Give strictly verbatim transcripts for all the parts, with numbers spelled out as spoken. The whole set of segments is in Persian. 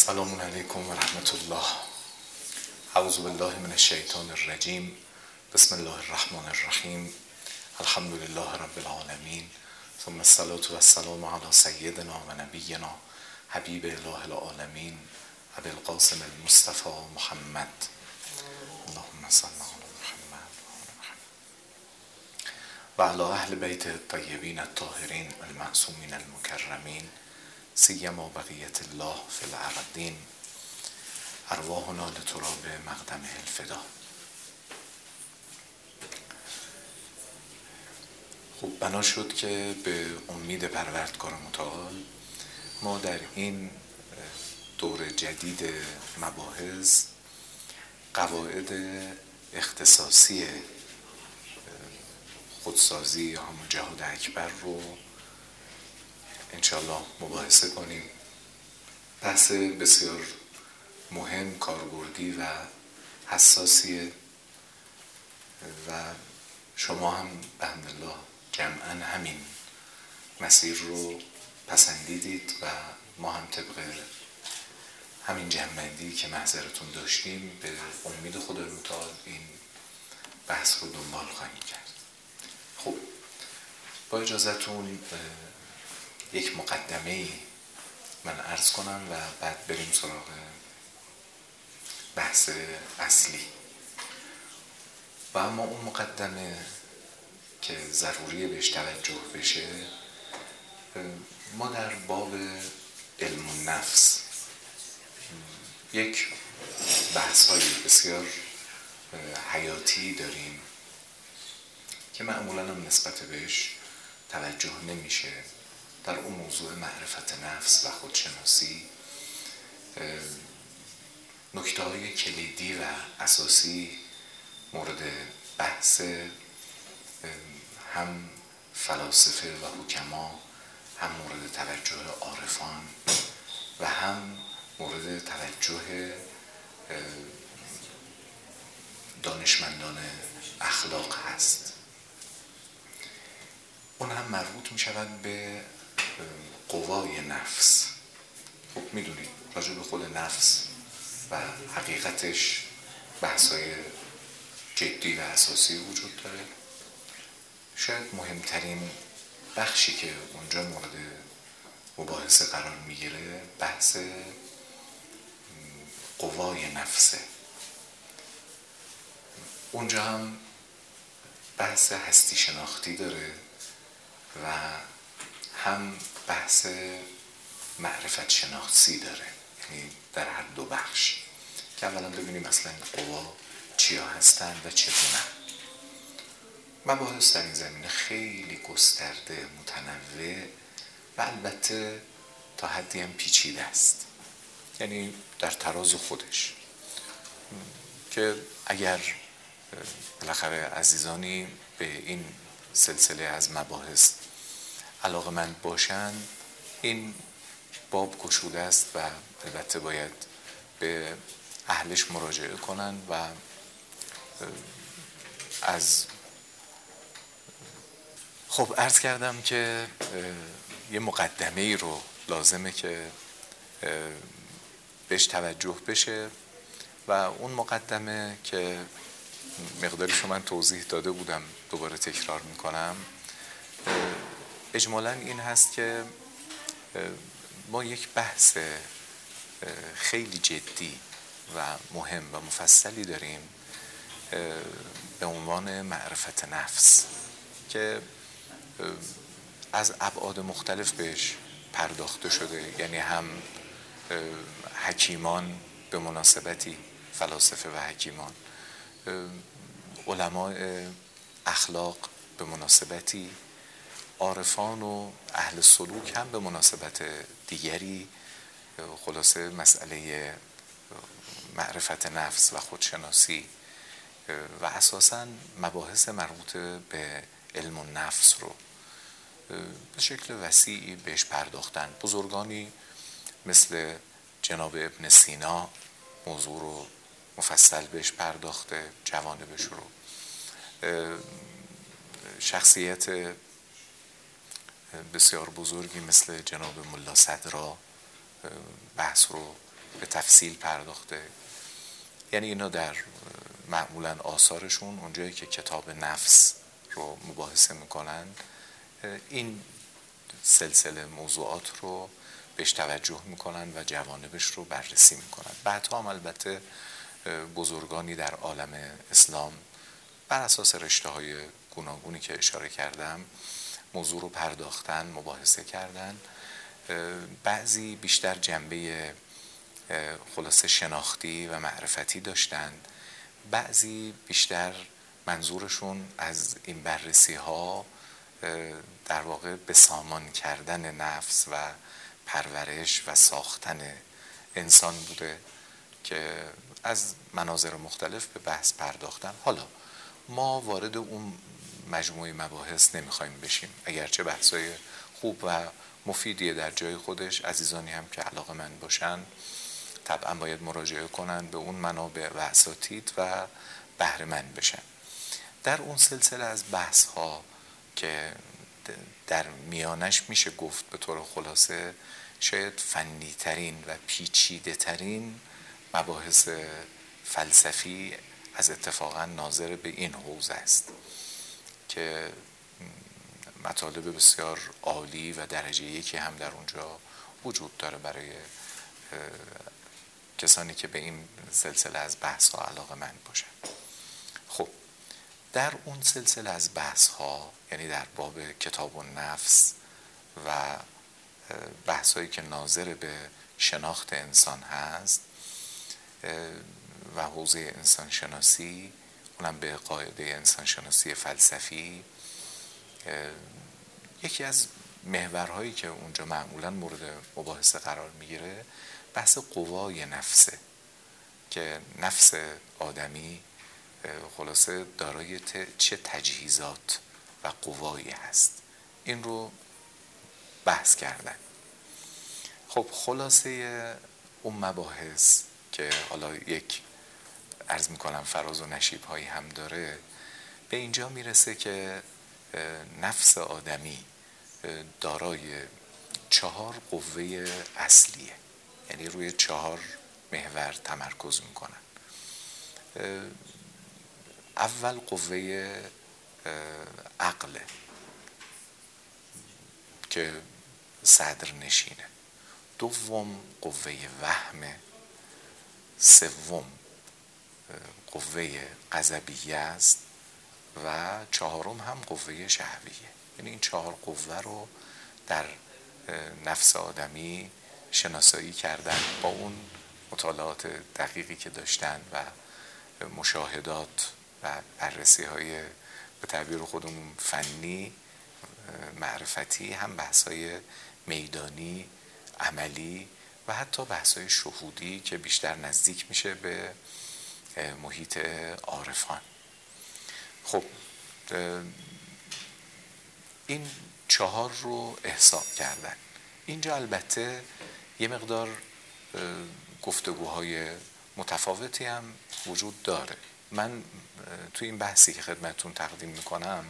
السلام علیکم و رحمت الله. اعوذ بالله من الشیطان الرجیم. بسم الله الرحمن الرحیم. الحمد لله رب العالمین، ثم الصلاة و السلام علی سیدنا و نبینا حبیب اله العالمین ابی القاسم المصطفى محمد. اللهم صل علی محمد و علی اهل بیت الطیبین الطاهرین المعصومین المکرمین، سیما بقیت الله فی الارضین. ارواحنا لتراب مقدمه الفدا. خب بنا شد که به امید پروردگار متعال ما در این دور جدید مباحث قواعد اختصاصی خودسازی یا همون جهاد اکبر رو انشاءالله مباحثه کنیم. بحث بسیار مهم، کاربردی و حساسیه و شما هم بحمدالله جمعاً همین مسیر رو پسندیدید و ما هم طبق همین جمع‌بندی که محضرتون داشتیم به امید خدای متعال این بحث رو دنبال خواهیم کرد. خب با اجازهتون یک مقدمه‌ای من عرض کنم و بعد بریم سراغ بحث اصلی. و اما اون مقدمه که ضروریه بهش توجه بشه، ما در باب علم النفس یک بحث‌های بسیار حیاتی داریم که معمولاً هم نسبت بهش توجه نمیشه. در اون موضوع معرفت نفس و خودشناسی نکته‌های کلیدی و اساسی مورد بحث هم فلاسفه و حکما، هم مورد توجه عارفان و هم مورد توجه دانشمندان اخلاق هست. اون هم مربوط می شود به قوای نفس. خب میدونید راجع به خود نفس و حقیقتش بحث‌های جدی و اساسی وجود داره. شاید مهمترین بخشی که اونجا مورد مباحثه قرار میگیره بحث قوای نفسه. اونجا هم بحث هستی شناختی داره و هم بحث معرفت شناختی داره، یعنی در هر دو بخش که اولا ببینیم اصلا قوا چیا هستن و چگونه. مباحث در این زمینه خیلی گسترده، متنوع و البته تا حدی هم پیچیده است، یعنی در تراز خودش، که اگر بالاخره عزیزانی به این سلسله از مباحث علاقه‌مند باشن، این باب گشوده است و البته باید به اهلش مراجعه کنن و از خب عرض کردم که یه مقدمه ای رو لازمه که بهش توجه بشه و اون مقدمه که مقدارش رو من توضیح داده بودم دوباره تکرار میکنم. اجمالاً این هست که ما یک بحث خیلی جدی و مهم و مفصلی داریم به عنوان معرفت نفس که از ابعاد مختلف بهش پرداخته شده، یعنی هم حکیمان به مناسبتی، فلاسفه و حکیمان، علماء اخلاق به مناسبتی، عارفان و اهل سلوک هم به مناسبت دیگری. خلاصه مسئله معرفت نفس و خودشناسی و اساساً مباحث مربوط به علم النفس رو به شکل وسیعی بهش پرداختن. بزرگانی مثل جناب ابن سینا موضوع رو مفصل بهش پرداخته، جوانبش رو. شخصیت بسیار بزرگی مثل جناب ملا صدرا بحث رو به تفصیل پرداخته. یعنی اینا در معمولا آثارشون اونجایی که کتاب نفس رو مباحثه میکنن این سلسله موضوعات رو بهش توجه میکنن و جوانبش رو بررسی میکنن. بعدها هم البته بزرگانی در عالم اسلام بر اساس رشته های گوناگونی که اشاره کردم موضوع رو پرداختن، مباحثه کردن. بعضی بیشتر جنبه خلاصه شناختی و معرفتی داشتن، بعضی بیشتر منظورشون از این بررسی ها در واقع به سامان کردن نفس و پرورش و ساختن انسان بوده که از مناظر مختلف به بحث پرداختن. حالا ما وارد اون مجموعه مباحث نمیخوایم بشیم، اگرچه بحثای خوب و مفیدیه در جای خودش. عزیزانی هم که علاقه‌مند باشن طبعا باید مراجعه کنن به اون منابع و اساتید و بهره مند بشن. در اون سلسله از بحث ها که در میانش میشه گفت به طور خلاصه شاید فنی ترین و پیچیده ترین مباحث فلسفی از اتفاقا ناظر به این حوزه است که مطالب بسیار عالی و درجه یکی هم در اونجا وجود داره برای کسانی که به این سلسله از بحث ها علاقه مند باشن. خب در اون سلسله از بحث ها، یعنی در باب کتاب و نفس و بحث هایی که ناظر به شناخت انسان هست و حوزه انسان شناسی، اونم به قاعده انسان شناسی فلسفی، یکی از محورهایی که اونجا معمولا مورد مباحثه قرار میگیره بحث قوای نفسه که نفس آدمی خلاصه دارای چه تجهیزات و قوایی هست. این رو بحث کردن. خب خلاصه اون مباحث که حالا یک عرض میکنم فراز و نشیب هایی هم داره، به اینجا میرسه که نفس آدمی دارای چهار قوه اصلیه، یعنی روی چهار محور تمرکز میکنن. اول قوه عقل که صدر نشینه، دوم قوه وهم، سوم قوه غضبیه است و چهارم هم قوه شهویه. یعنی این چهار قوه رو در نفس آدمی شناسایی کردن با اون مطالعات دقیقی که داشتن و مشاهدات و بررسی های به تعبیر خودمون فنی معرفتی، هم بحث های میدانی عملی و حتی بحث های شهودی که بیشتر نزدیک میشه به محیط عارفان. خب این چهار رو احساب کردن. اینجا البته یه مقدار گفتگوهای متفاوتی هم وجود داره. من تو این بحثی که خدمتتون تقدیم میکنم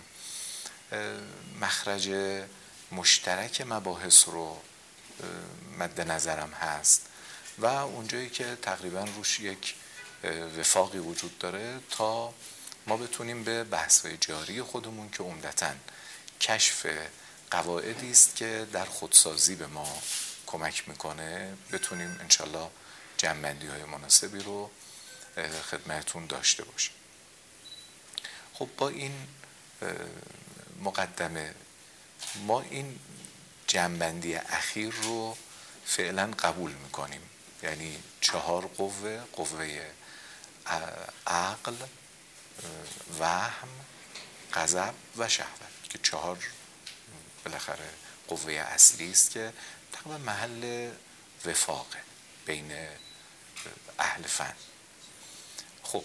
مخرج مشترک مباحث رو مد نظرم هست و اونجایی که تقریبا روش یک وفاقی وجود داره تا ما بتونیم به بحث‌های جاری خودمون که عمدتاً کشف قواعدی است که در خودسازی به ما کمک میکنه بتونیم انشالله جمع‌بندی‌های مناسبی رو خدمتتون داشته باشیم. خب با این مقدمه ما این جمع‌بندی اخیر رو فعلا قبول میکنیم، یعنی چهار قوه، قوه عقل، وهم، غضب و شهوت که چهار بالاخره قوه اصلی است که تقریبا محل وفاقه بین اهل فن. خب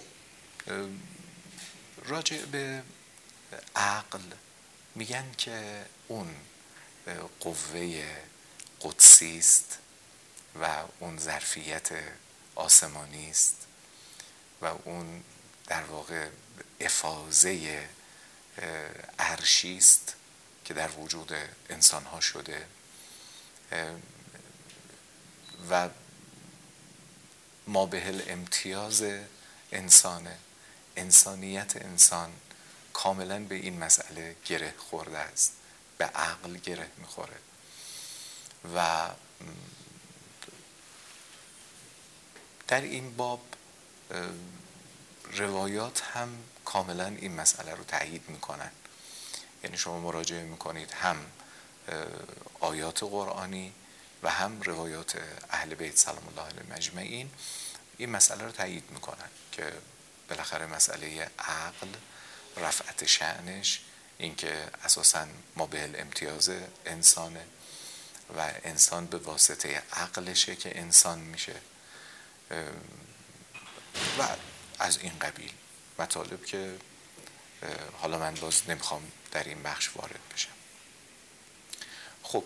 راجع به عقل میگن که اون قوه قدسی است و اون ظرفیت آسمانی است و اون در واقع افاضه عرشی است که در وجود انسان ها شده و ما به الامتیاز انسانه، انسانیت انسان کاملا به این مسئله گره خورده است، به عقل گره میخوره و در این باب روایات هم کاملا این مسئله رو تأیید میکنن. یعنی شما مراجعه میکنید هم آیات قرآنی و هم روایات اهل بیت سلام الله علیهم اجمعین این مسئله رو تأیید میکنن که بالاخره مسئله عقل، رفعت شأنش، اینکه اساساً ما به الامتیاز انسانه و انسان به واسطه عقلشه که انسان میشه و از این قبیل مطالب که حالا من باز نمیخوام در این بخش وارد بشم. خب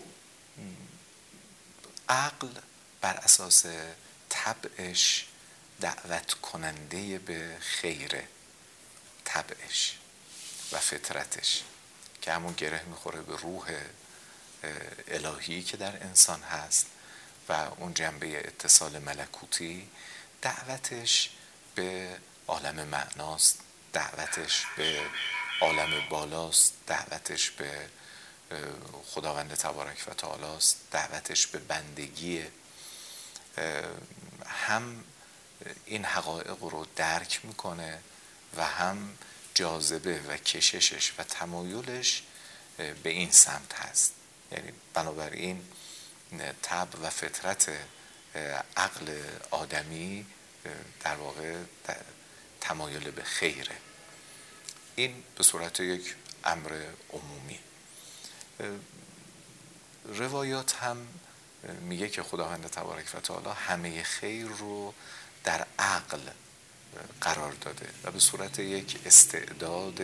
عقل بر اساس طبعش دعوت کننده به خیره، طبعش و فطرتش که همون گره میخوره به روح الهی که در انسان هست و اون جنبه اتصال ملکوتی، دعوتش به عالم معناست، دعوتش به عالم بالاست، دعوتش به خداوند تبارک و تعالی است، دعوتش به بندگی. هم این حقایق رو درک میکنه و هم جاذبه و کششش و تمایلش به این سمت هست. یعنی بنابراین طبع و فطرت عقل آدمی در واقع تمایل به خیره. این به صورت یک امر عمومی. روایات هم میگه که خداوند تبارک و تعالی همه خیر رو در عقل قرار داده و به صورت یک استعداد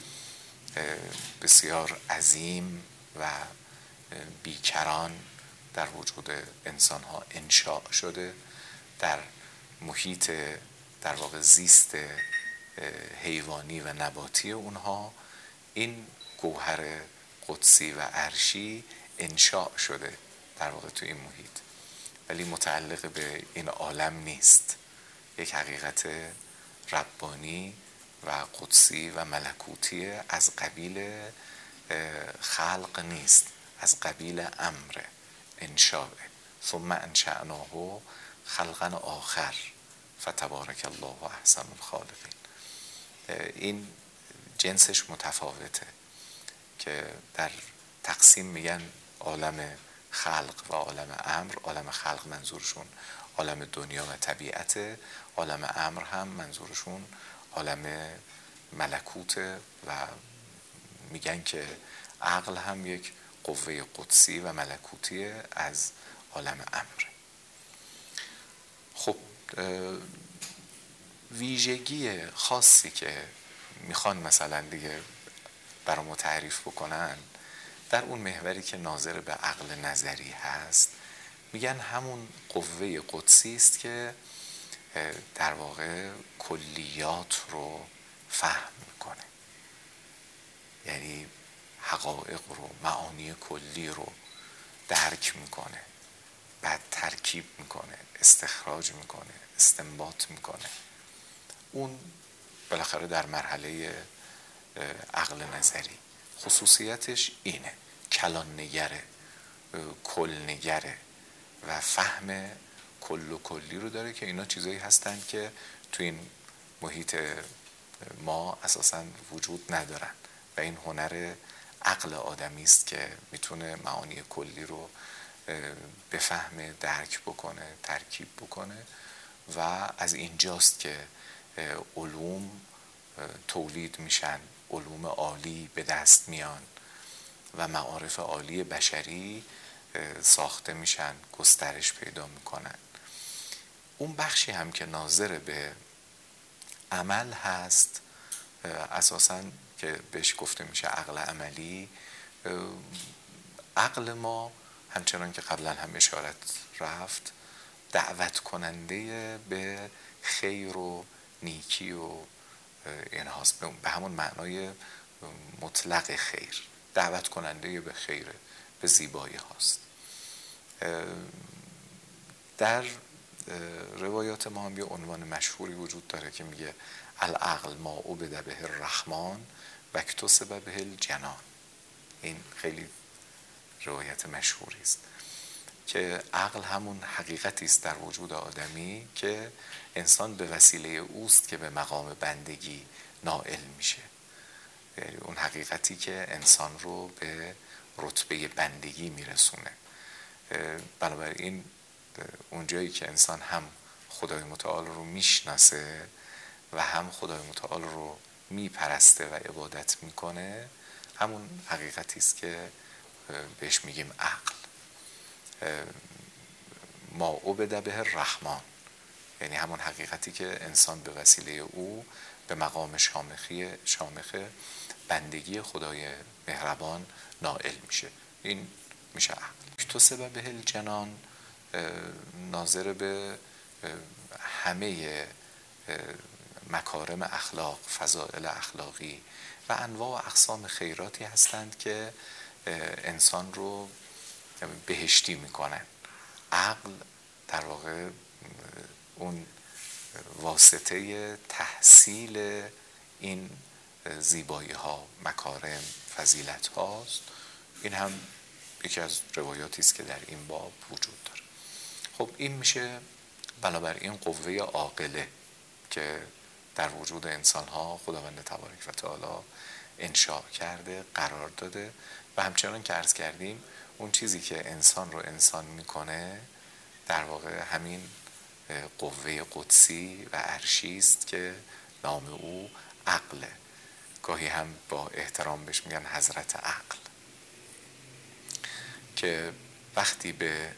بسیار عظیم و بیکران در وجود انسان ها انشاء شده. در محیط در واقع زیست حیوانی و نباتی اونها این گوهر قدسی و عرشی انشاء شده در واقع تو این محیط، ولی متعلق به این عالم نیست. یک حقیقت ربانی و قدسی و ملکوتی از قبیل خلق نیست، از قبیل امر انشاء. ثم انشأناه خلقا آخر فتبارک الله احسن الخالقین. این جنسش متفاوته که در تقسیم میگن عالم خلق و عالم امر. عالم خلق منظورشون عالم دنیا و طبیعت، عالم امر هم منظورشون عالم ملکوت و میگن که عقل هم یک قوه قدسی و ملکوتی از عالم امر. خب ویژگی خاصی که میخوان مثلا دیگه برای ما تعریف بکنن در اون محوری که ناظر به عقل نظری هست، میگن همون قوه قدسی است که در واقع کلیات رو فهم میکنه. یعنی حقایق رو، معانی کلی رو درک میکنه، بعد ترکیب میکنه، استخراج میکنه، استنباط میکنه. اون بالاخره در مرحله عقل نظری خصوصیتش اینه، کلان نگره، کل نگره و فهم کل و کلی رو داره که اینا چیزایی هستن که تو این محیط ما اساساً وجود ندارن و این هنر عقل آدمی است که میتونه معانی کلی رو بفهمه، درک بکنه، ترکیب بکنه و از اینجاست که علوم تولید میشن، علوم عالی به دست میان و معارف عالی بشری ساخته میشن، گسترش پیدا میکنن. اون بخشی هم که ناظر به عمل هست اساساً که بهش گفته میشه عقل عملی، عقل ما همچنان که قبلا هم اشارت رفت دعوت کننده به خیر و نیکی و این هاست، به همون معنای مطلق خیر، دعوت کننده به خیر، به زیبایی هاست. در روایات ادبیات ما هم یه عنوان مشهوری وجود داره که میگه العقل ما عبد به الرحمن و اکتسب به الجنان. این خیلی روایت مشهوری است که عقل همون حقیقتی است در وجود آدمی که انسان به وسیله اوست که به مقام بندگی نائل میشه. یعنی اون حقیقتی که انسان رو به رتبه بندگی میرسونه. بنابراین اونجایی که انسان هم خدای متعال رو میشناسه و هم خدای متعال رو میپرسته و عبادت میکنه، همون حقیقتی است که بهش میگیم عقل. ما عبد به الرحمن، یعنی همون حقیقتی که انسان به وسیله او به مقام شامخی شامخ بندگی خدای مهربان نائل میشه. این میشه عقل. اکتسب به الجنان ناظر به همه مکارم اخلاق، فضائل اخلاقی و انواع و اقسام خیراتی هستند که انسان رو بهشتی میکنن. عقل در واقع اون واسطه تحصیل این زیبایی ها، مکارم، فضیلت هاست. این هم یکی از روایاتی است که در این باب وجود داره. خب این میشه بنابراین قوه عاقله که در وجود انسان ها خداوند تبارک و تعالی انشاء کرده، قرار داده و همچنان که عرض کردیم اون چیزی که انسان رو انسان میکنه در واقع همین قوه قدسی و عرشی است که نام او عقله. گاهی هم با احترام بهش میگن حضرت عقل، که وقتی به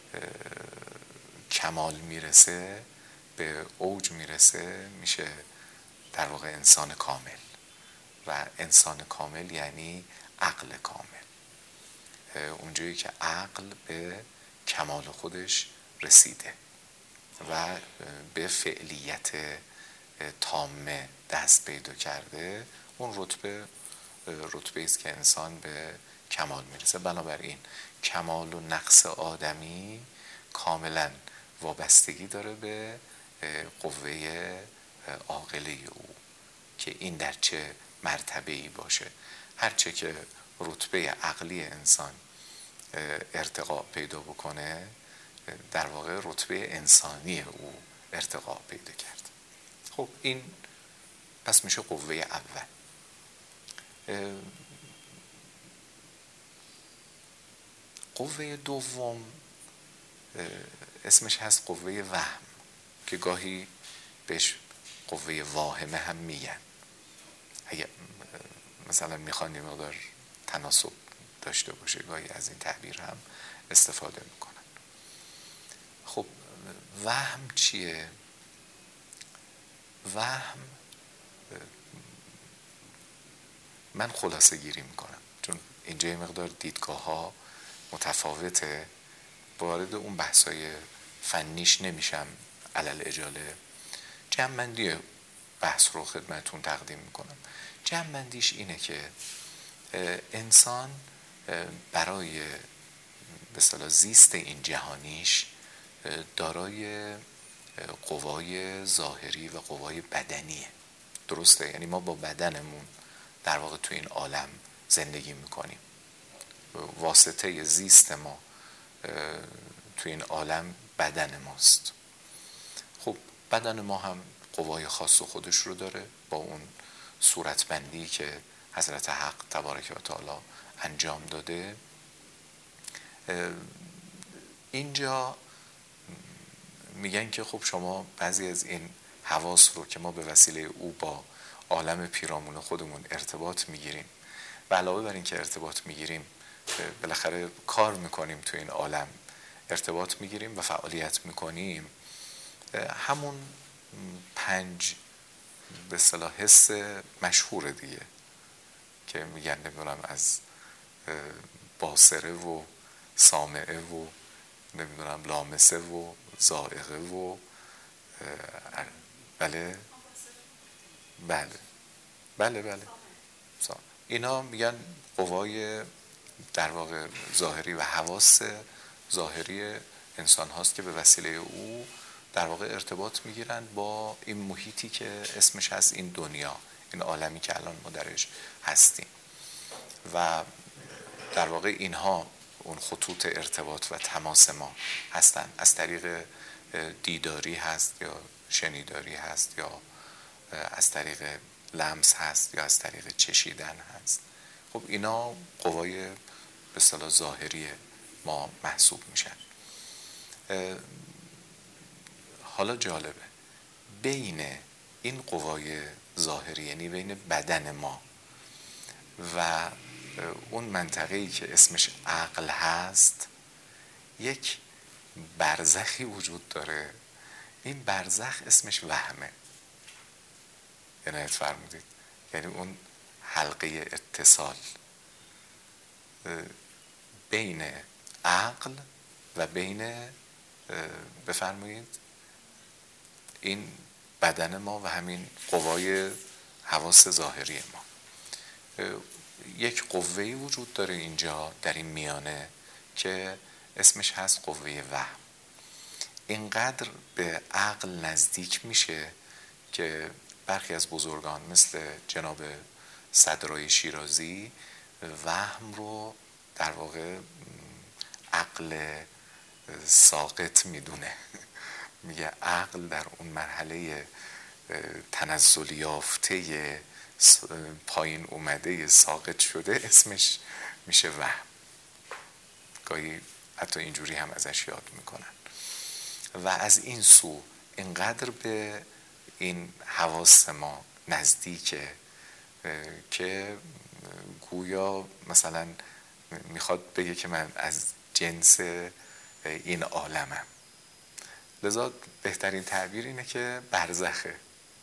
کمال میرسه، به اوج میرسه، میشه در واقع انسان کامل. و انسان کامل یعنی عقل کامل، اونجایی که عقل به کمال خودش رسیده و به فعلیت تامه دست پیدا کرده. اون رتبه رتبه است که انسان به کمال میرسه. بنابراین کمال و نقص آدمی کاملا وابستگی داره به قوه عاقله او که این در چه مرتبه‌ای باشه. هرچه که رتبه عقلی انسان ارتقا پیدا بکنه، در واقع رتبه انسانی او ارتقا پیدا کرد. خب این پس میشه قوه اول. قوه دوم اسمش هست قوه وهم که گاهی بهش قوه واهمه هم میگن. اگه مثلا میخوان یه مقدار تناسب داشته باشه گاهی از این تعبیر هم استفاده میکنن. خب وهم چیه؟ وهم من خلاصه گیری میکنم چون اینجا یه مقدار دیدگاه ها متفاوته، وارد اون بحثای فنیش نمیشم. علل اجاله جمع‌بندی بحث رو خدمتون تقدیم میکنم. جمع‌بندیش اینه که انسان برای به اصطلاح زیست این جهانیش دارای قوای ظاهری و قوای بدنیه. درسته؟ یعنی ما با بدنمون در واقع تو این عالم زندگی میکنیم. واسطه زیست ما تو این عالم بدن ماست. خب بدن ما هم قوای خاص خودش رو داره با اون صورتبندی که حضرت حق تبارک و تعالی انجام داده. اینجا میگن که خب شما بعضی از این حواس رو که ما به وسیله او با عالم پیرامون خودمون ارتباط میگیریم و علاوه بر این که ارتباط میگیریم بالاخره کار میکنیم تو این عالم، ارتباط میگیریم و فعالیت میکنیم، همون پنج به اصطلاح حس مشهور دیگه که میگن نمیدونم از باصره و سامعه و نمیدونم لامسه و ذائقه و بله بله بله بله اینا میگن قوای در واقع ظاهری و حواس ظاهری انسان هاست که به وسیله او در واقع ارتباط میگیرن با این محیطی که اسمش هست این دنیا، این عالمی که الان ما درش هستیم. و در واقع اینها اون خطوط ارتباط و تماس ما هستن. از طریق دیداری هست یا شنیداری هست یا از طریق لمس هست یا از طریق چشیدن هست. خب اینا قوای به اصطلاح ظاهری ما محسوب میشن. حالا جالبه بین این قوای ظاهری، یعنی بین بدن ما و اون منطقه‌ای که اسمش عقل هست، یک برزخی وجود داره. این برزخ اسمش وهمه. عنایت فرمودید، یعنی اون حلقه اتصال بین عقل و بین بفرمایید این بدن ما و همین قوای حواس ظاهری ما. یک قوه‌ای وجود داره اینجا در این میانه که اسمش هست قوه وهم. اینقدر به عقل نزدیک میشه که برخی از بزرگان مثل جناب صدرای شیرازی وهم رو در واقع عقل ساقط میدونه. میگه عقل در اون مرحله تنزل یافته پایین اومده ساقط شده اسمش میشه وهم. گاهی حتی اینجوری هم ازش یاد میکنن. و از این سو اینقدر به این حواس ما نزدیکه که گویا مثلا میخواد بگه که من از جنس این عالمم. لذا بهترین تعبیر اینه که برزخه.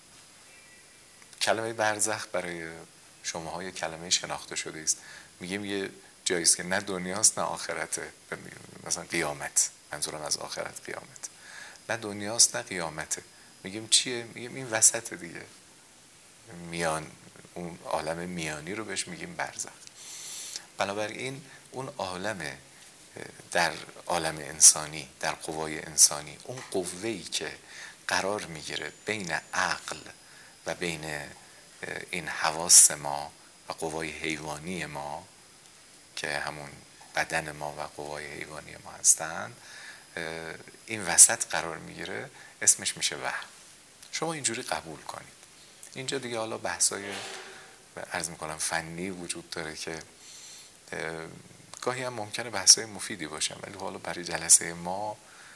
کلمه برزخ برای شماها یه کلمه شناخته شده است. میگیم یه جاییست که نه دنیاست نه آخرته، مثلا قیامت، منظورم از آخرت قیامت، نه دنیاست نه قیامته. میگیم چیه؟ میگیم این وسط دیگه، میان، اون عالم میانی رو بهش میگیم برزخ. بنابراین اون عالم در عالم انسانی، در قوای انسانی، اون قوه‌ای که قرار میگیره بین عقل و بین این حواس ما و قوای حیوانی ما که همون بدن ما و قوای حیوانی ما هستن، این وسط قرار میگیره، اسمش میشه وهم. شما اینجوری قبول کنید. اینجا دیگه حالا بحثای عرض میکنم فنی وجود داره که گاهی هم ممکنه بحثای مفیدی باشن، ولی حالا برای جلسه ما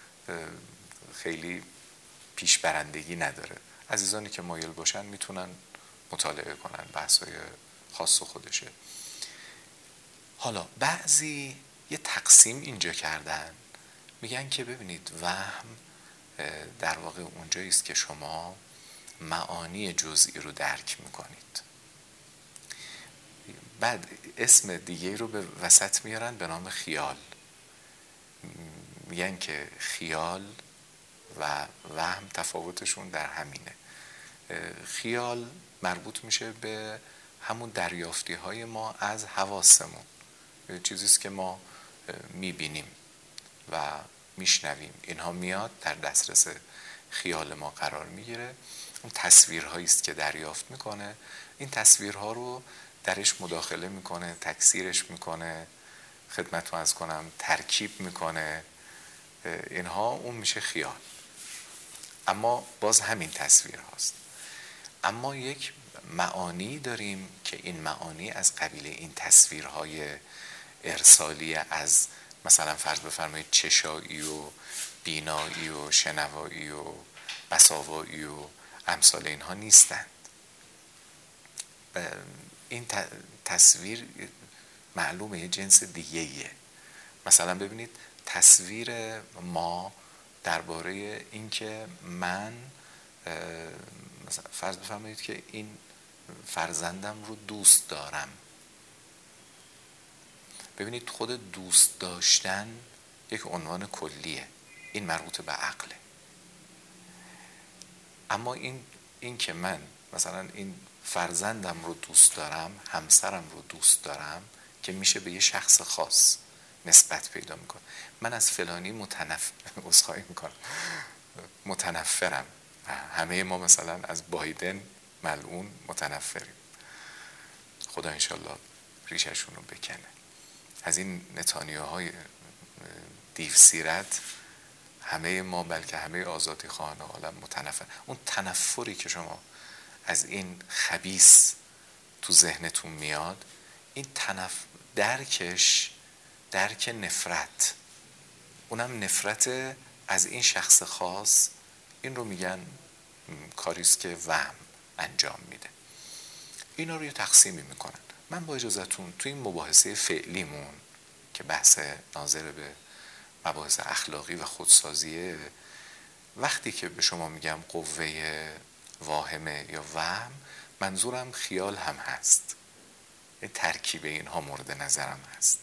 خیلی پیش برندگی نداره. عزیزانی که مایل باشن میتونن مطالعه کنن، بحثای خاص خودشه. حالا بعضی یه تقسیم اینجا کردن، میگن که ببینید وهم در واقع اونجایی است که شما معانی جزئی رو درک میکنید. بعد اسم دیگه رو به وسط میارن به نام خیال. میگن که خیال و وهم تفاوتشون در همینه. خیال مربوط میشه به همون دریافتی های ما از حواسمون، چیزیست که ما میبینیم و میشنویم. اینها میاد در دسترس خیال ما قرار میگیره. اون تصویرهایی است که دریافت میکنه، این تصویرها رو درش مداخله میکنه، تکثیرش میکنه، خدمتتون عرض کنم ترکیب میکنه. اینها اون میشه خیال. اما باز همین تصویر هاست. اما یک معانی داریم که این معانی از قبیل این تصویرهای ارسالی از مثلا فرض بفرمایید چشایی و بینایی و شنوایی و بصاوایی و امثال اینها نیستند. این تصویر معلومه یه جنس دیگه‌ایه. مثلا ببینید تصویر ما درباره این که من مثلا فرض بفرمایید که این فرزندم رو دوست دارم. ببینید خود دوست داشتن یک عنوان کلیه، این مربوط به عقله. اما این این که من مثلا این فرزندم رو دوست دارم، همسرم رو دوست دارم، که میشه به یه شخص خاص نسبت پیدا میکنه. من از فلانی متنفرم، عذرخواهی میکنم، متنفرم. همه ما مثلا از بایدن ملعون متنفریم. خدا انشالله ریششون رو بکنه. از این نتانیاهای دیو سیرت همه ما، بلکه همه آزادی خواهان عالم متنفر. اون تنفری که شما از این خبیث تو ذهنتون میاد، این تنف درکش درک نفرت، اونم نفرت از این شخص خاص، این رو میگن کاریست که وهم انجام میده. اینا رو یه تقسیمی میکنن. من با اجازهتون تو این مباحثه فعلیمون که بحث ناظر به مباحث اخلاقی و خودسازیه، وقتی که به شما میگم قوه واهمه یا وهم، منظورم خیال هم هست. ترکیب اینها مورد نظرم هست.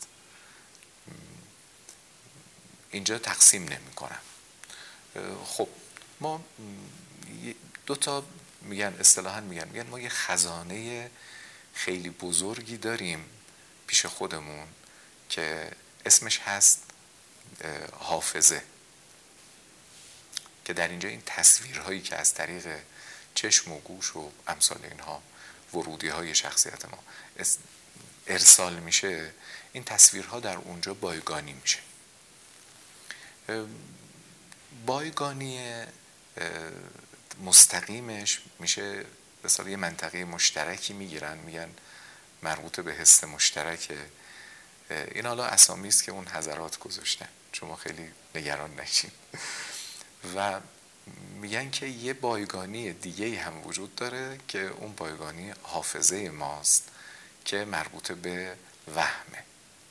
اینجا تقسیم نمی کنم. خب ما دو تا میگن، اصطلاحاً میگن میگن ما یه خزانه خیلی بزرگی داریم پیش خودمون که اسمش هست حافظه، که در اینجا این تصویرهایی که از طریق چشم و گوش و امثال اینها ورودی های شخصیت ما ارسال میشه، این تصویرها در اونجا بایگانی میشه. بایگانی مستقیمش میشه مثلا یه منطقه مشترکی میگیرن، میگن مربوط به حس مشترکه. این حالا اسامی است که اون حضرات گذاشتن، شما خیلی نگران نشین. و میگن که یه بایگانی دیگه هم وجود داره که اون بایگانی حافظه ماست که مربوط به وهمه.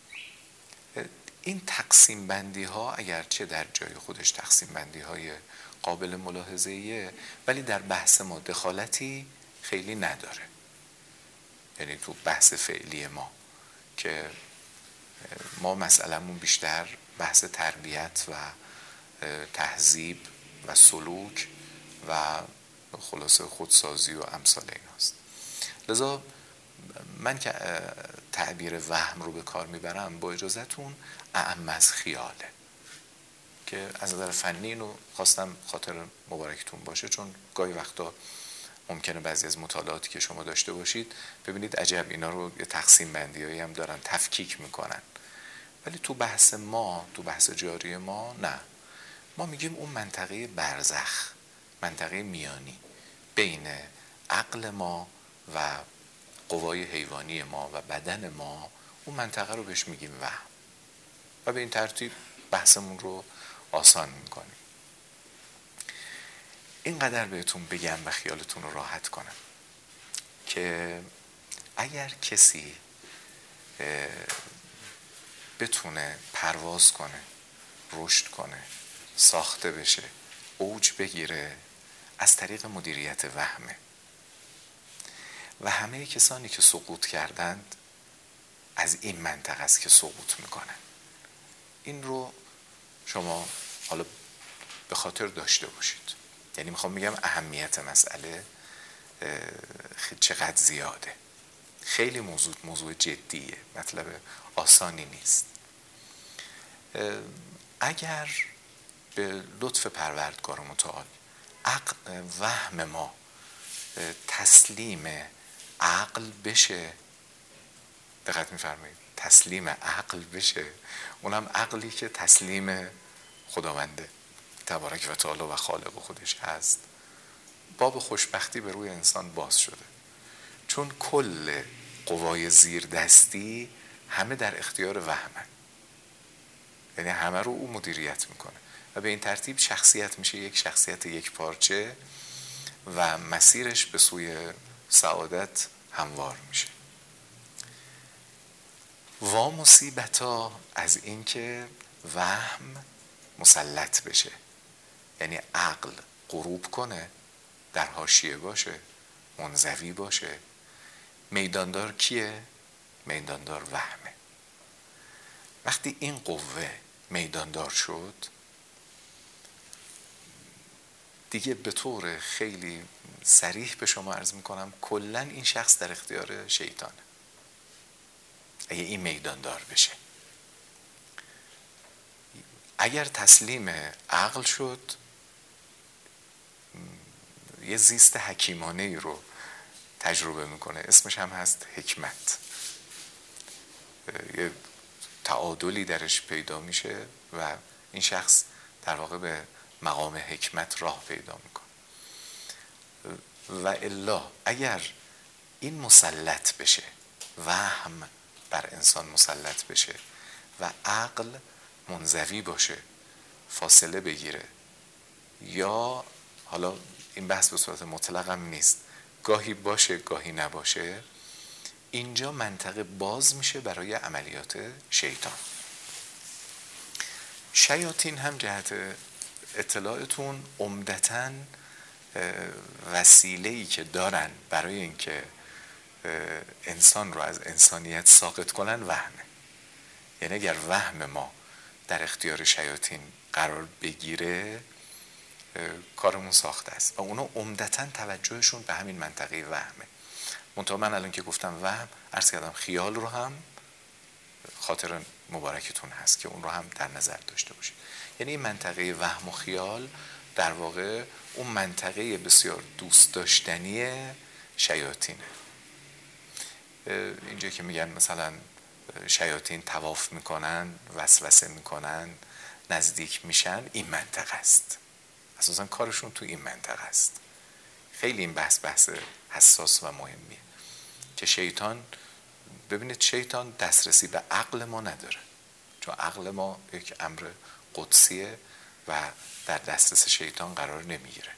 این تقسیم بندی ها اگرچه در جای خودش تقسیم بندی های قابل ملاحظه‌ایه، ولی در بحث ما دخالتی خیلی نداره. یعنی تو بحث فعلی ما که ما مسئله‌مون بیشتر بحث تربیت و تهذیب و سلوک و خلاصه خودسازی و امثال ایناست. لذا من که تعبیر وهم رو به کار میبرم با اجازهتون اعم از خیاله، که از نظر فنی اینو خواستم خاطر مبارکتون باشه، چون گاهی وقتا ممکنه بعضی از مطالعاتی که شما داشته باشید ببینید عجب اینا رو یه تقسیم بندی هایی هم دارن، تفکیک میکنن. ولی تو بحث ما، تو بحث جاری ما نه، ما میگیم اون منطقه برزخ، منطقه میانی بین عقل ما و قوای حیوانی ما و بدن ما، اون منطقه رو بهش میگیم وهم. و به این ترتیب بحثمون رو آسان میکنیم. اینقدر بهتون بگم و خیالتون رو راحت کنم که اگر کسی بتونه پرواز کنه، رشد کنه، ساخته بشه، اوج بگیره، از طریق مدیریت وهمه. و همه کسانی که سقوط کردند از این منطقه است که سقوط میکنن. این رو شما حالا به خاطر داشته باشید. یعنی میخوام بگم اهمیت مسئله چقدر زیاده. خیلی موضوع موضوع جدیه، مطلب آسانی نیست. اگر به لطف پروردگار متعال عقل وهم ما تسلیم عقل بشه، دقت میفرمایید، تسلیم عقل بشه، اونم عقلی که تسلیم خداونده تبارک و تعالی و خالق خودش هست، باب خوشبختی به روی انسان باز شده. چون کل قوای زیر دستی همه در اختیار وهمن، یعنی همه رو او مدیریت میکنه و به این ترتیب شخصیت میشه یک شخصیت یک پارچه و مسیرش به سوی سعادت هموار میشه. و مصیبتا از این که وهم مسلط بشه، یعنی عقل غروب کنه، در حاشیه باشه، منزوی باشه. میداندار کیه؟ میداندار وهمه. وقتی این قوه میداندار شد، دیگه به طور خیلی صریح به شما عرض میکنم کلن این شخص در اختیار شیطانه اگه این میداندار بشه. اگر تسلیم عقل شد، یه زیست حکیمانه ای رو تجربه میکنه، اسمش هم هست حکمت. یه تعادلی درش پیدا میشه و این شخص در واقع به مقام حکمت راه پیدا میکنه. و الا اگر این مسلط بشه، وهم بر انسان مسلط بشه و عقل منزوی باشه، فاصله بگیره، یا حالا این بحث به صورت مطلق هم نیست، گاهی باشه گاهی نباشه، اینجا منطقه باز میشه برای عملیات شیطان. شیاطین هم جهت اطلاعتون عمدتاً وسیله‌ای که دارن برای اینکه انسان رو از انسانیت ساقط کنن وهمه. یعنی اگر وهم ما در اختیار شیاطین قرار بگیره کارمون ساخته است و اونا عمدتاً توجهشون به همین منطقه وهمه. منتها من الان که گفتم وهم، عرض کردم خیال رو هم خاطر مبارکتون هست که اون رو هم در نظر داشته باشید. یعنی این منطقه وهم و خیال در واقع اون منطقه بسیار دوست داشتنی شیاطینه. اینجا که میگن مثلا شیاطین طواف میکنن، وسوسه میکنن، نزدیک میشن، این منطقه است. اساسا کارشون تو این منطقه است. خیلی این بحث بحث حساس و مهمیه که شیطان، ببینید شیطان دسترسی به عقل ما نداره، چون عقل ما یک امر قدسیه و در دسترس شیطان قرار نمیگیره.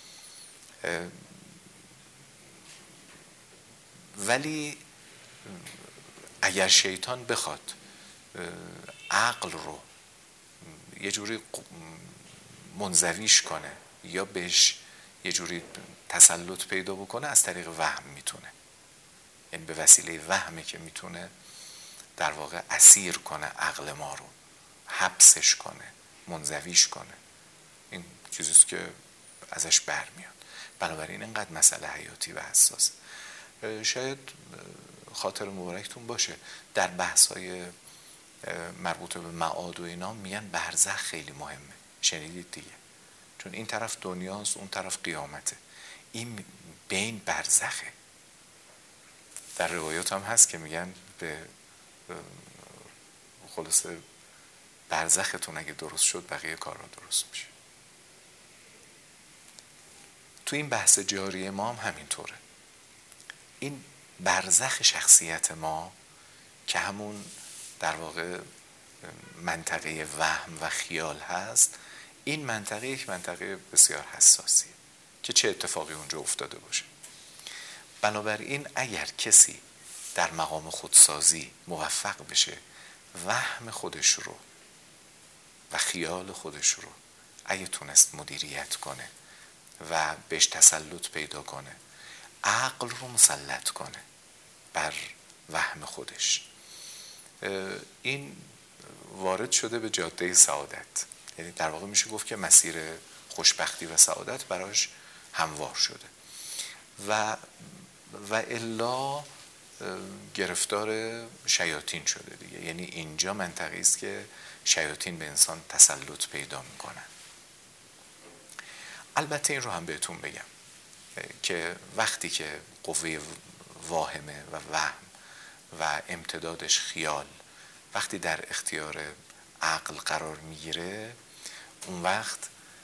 ولی اگر شیطان بخواد عقل رو یه جوری منزویش کنه یا بهش یه جوری تسلط پیدا بکنه، از طریق وهم میتونه. یعنی به وسیله وهمه که میتونه در واقع اسیر کنه عقل ما رو، حبسش کنه، منزویش کنه. این چیزیست که ازش برمیاد. بنابراین اینقدر مسئله حیاتی و حساسه. شاید خاطر مبارکتون باشه در بحث‌های مربوط به معاد و اینا میگن برزخ خیلی مهمه. شنیدید دیگه، چون این طرف دنیاست اون طرف قیامته، این بین برزخه. در روایات هم هست که میگن به خلاصه برزختون اگه درست شد بقیه کارا درست میشه. تو این بحث جاری ما هم همینطوره. این برزخ شخصیت ما که همون در واقع منطقه وهم و خیال هست، این منطقه یک منطقه بسیار حساسیه که چه اتفاقی اونجا افتاده باشه. بنابراین اگر کسی در مقام خودسازی موفق بشه وهم خودش رو و خیال خودش رو اگه تونست مدیریت کنه و بهش تسلط پیدا کنه، عقل رو مسلط کنه بر وهم خودش، این وارد شده به جاده سعادت. یعنی در واقع میشه گفت که مسیر خوشبختی و سعادت براش هموار شده. و و الا گرفتار شیاطین شده دیگه. یعنی اینجا منطقی است که شیاطین به انسان تسلط پیدا میکنن. البته این رو هم بهتون بگم که وقتی که قوه واهمه و وهم و امتدادش خیال وقتی در اختیار عقل قرار میگیره، اون وقت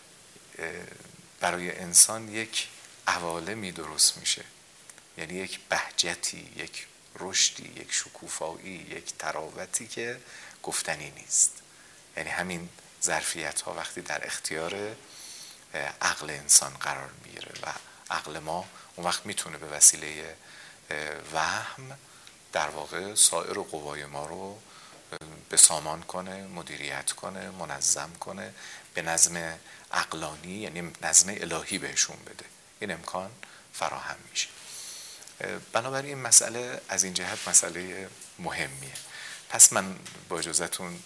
برای انسان یک عوالمی درست میشه. یعنی یک بهجتی، یک رشدی، یک شکوفایی، یک تراوتی که گفتنی نیست. یعنی همین ظرفیت ها وقتی در اختیار عقل انسان قرار میگیره و عقل ما اون وقت میتونه به وسیله وهم در واقع سایر قوای ما رو به سامان کنه، مدیریت کنه، منظم کنه، به نظم عقلانی یعنی نظم الهی بهشون بده. این امکان فراهم میشه. بنابراین این مسئله از این جهت مسئله مهمیه. پس من با اجازهتون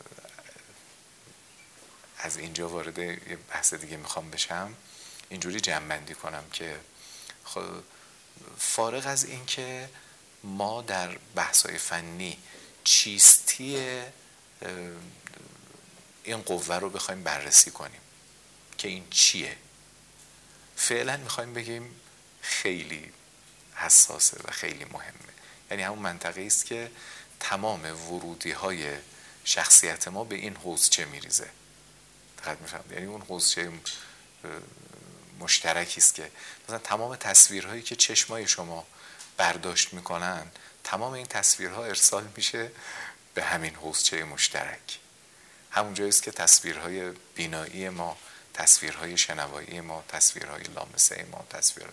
از اینجا وارد یه بحث دیگه میخوام بشم، اینجوری جمع بندی کنم که فارغ از این که ما در بحث‌های فنی چیستی این قوه رو بخوایم بررسی کنیم که این چیه، فعلا میخوایم بگیم خیلی حساسه و خیلی مهمه. یعنی همون منطقه است که تمام ورودی های شخصیت ما به این حوضچه میریزه. دقیق میفهمید؟ یعنی اون حوضچه مشترکی است که مثلا تمام تصویرهایی که چشمای شما برداشت میکنن، تمام این تصویرها ارسال میشه به همین حوضچه مشترک. همون جایی است که تصویرهای بینایی ما، تصویرهای شنوایی ما، تصویرهای لامسه ما، تصویر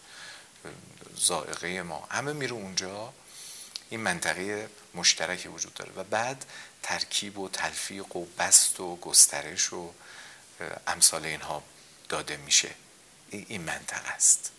ذائقه ما، همه میره اونجا. این منطقه مشترکی وجود داره و بعد ترکیب و تلفیق و بست و گسترش و امثال اینها داده میشه. این منطقه است.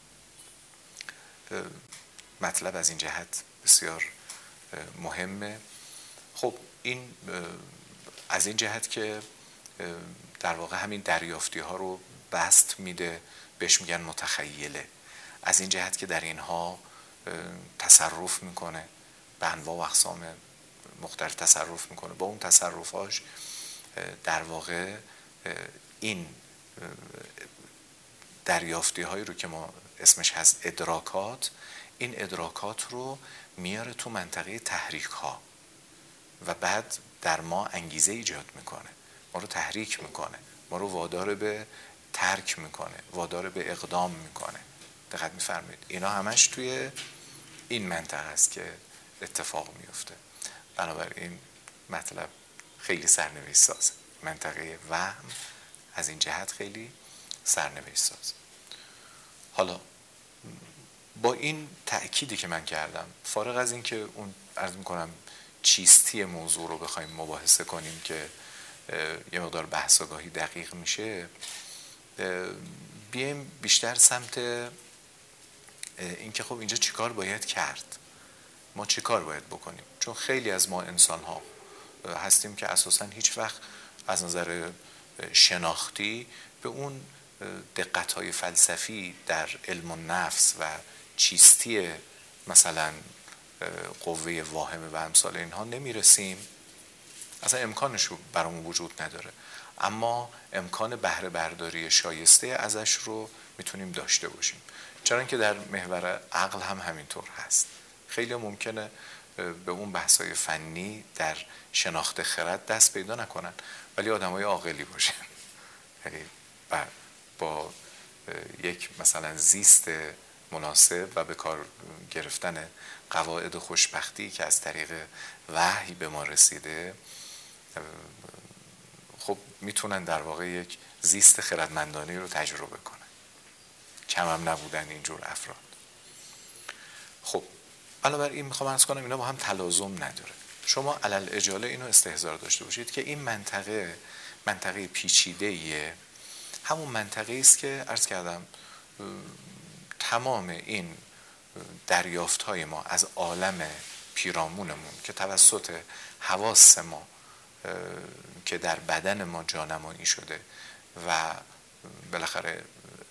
مطلب از این جهت بسیار مهمه. خب این از این جهت که در واقع همین دریافتی ها رو بست میده، بهش میگن متخیله. از این جهت که در اینها تصرف میکنه، به انواع و اقسام مختلف تصرف میکنه. با اون تصرفاش در واقع این دریافتی هایی رو که ما اسمش هست ادراکات، این ادراکات رو میاره تو منطقه تحریک ها و بعد در ما انگیزه ایجاد میکنه، ما رو تحریک میکنه، ما رو وادار به ترک میکنه، وادار به اقدام میکنه. دقت میفرمایید؟ اینا همش توی این منطقه است که اتفاق میفته. بنابراین مطلب خیلی سرنوشت سازه. منطقه وهم از این جهت خیلی سرنوشت سازه. حالا با این تأکیدی که من کردم، فارغ از این که اون عرض میکنم چیستی موضوع رو بخوایم مباحثه کنیم که یه مقدار بحث آگاهی دقیق میشه، بیایم بیشتر سمت این که خب اینجا چیکار باید کرد، ما چیکار باید بکنیم. چون خیلی از ما انسان ها هستیم که اساساً هیچ وقت از نظر شناختی به اون دقت های فلسفی در علم النفس و چیستی مثلا قوه واهمه و امثال اینها نمیرسیم. اصلا امکانش رو برامون وجود نداره، اما امکان بهره برداری شایسته ازش رو میتونیم داشته باشیم. چرا که در محور عقل هم همینطور هست. خیلی ممکنه به اون بحث‌های فنی در شناخت خرد دست پیدا نکنن، ولی آدمای عاقلی باشن، یعنی با یک مثلا زیست مناسب و به کار گرفتن قواعد خوشبختی که از طریق وحی به ما رسیده، خب میتونن در واقع یک زیست خردمندانه رو تجربه کنن. کم هم نبودن اینجور افراد. خب بنابراین میخوام عرض کنم اینا با هم تلازم نداره. شما علل اجاله اینو استحضار داشته باشید که این منطقه منطقه پیچیده‌ایه. همون منطقه است که عرض کردم تمام این دریافت‌های ما از عالم پیرامونمون که توسط حواس ما که در بدن ما جانمایی شده و بالاخره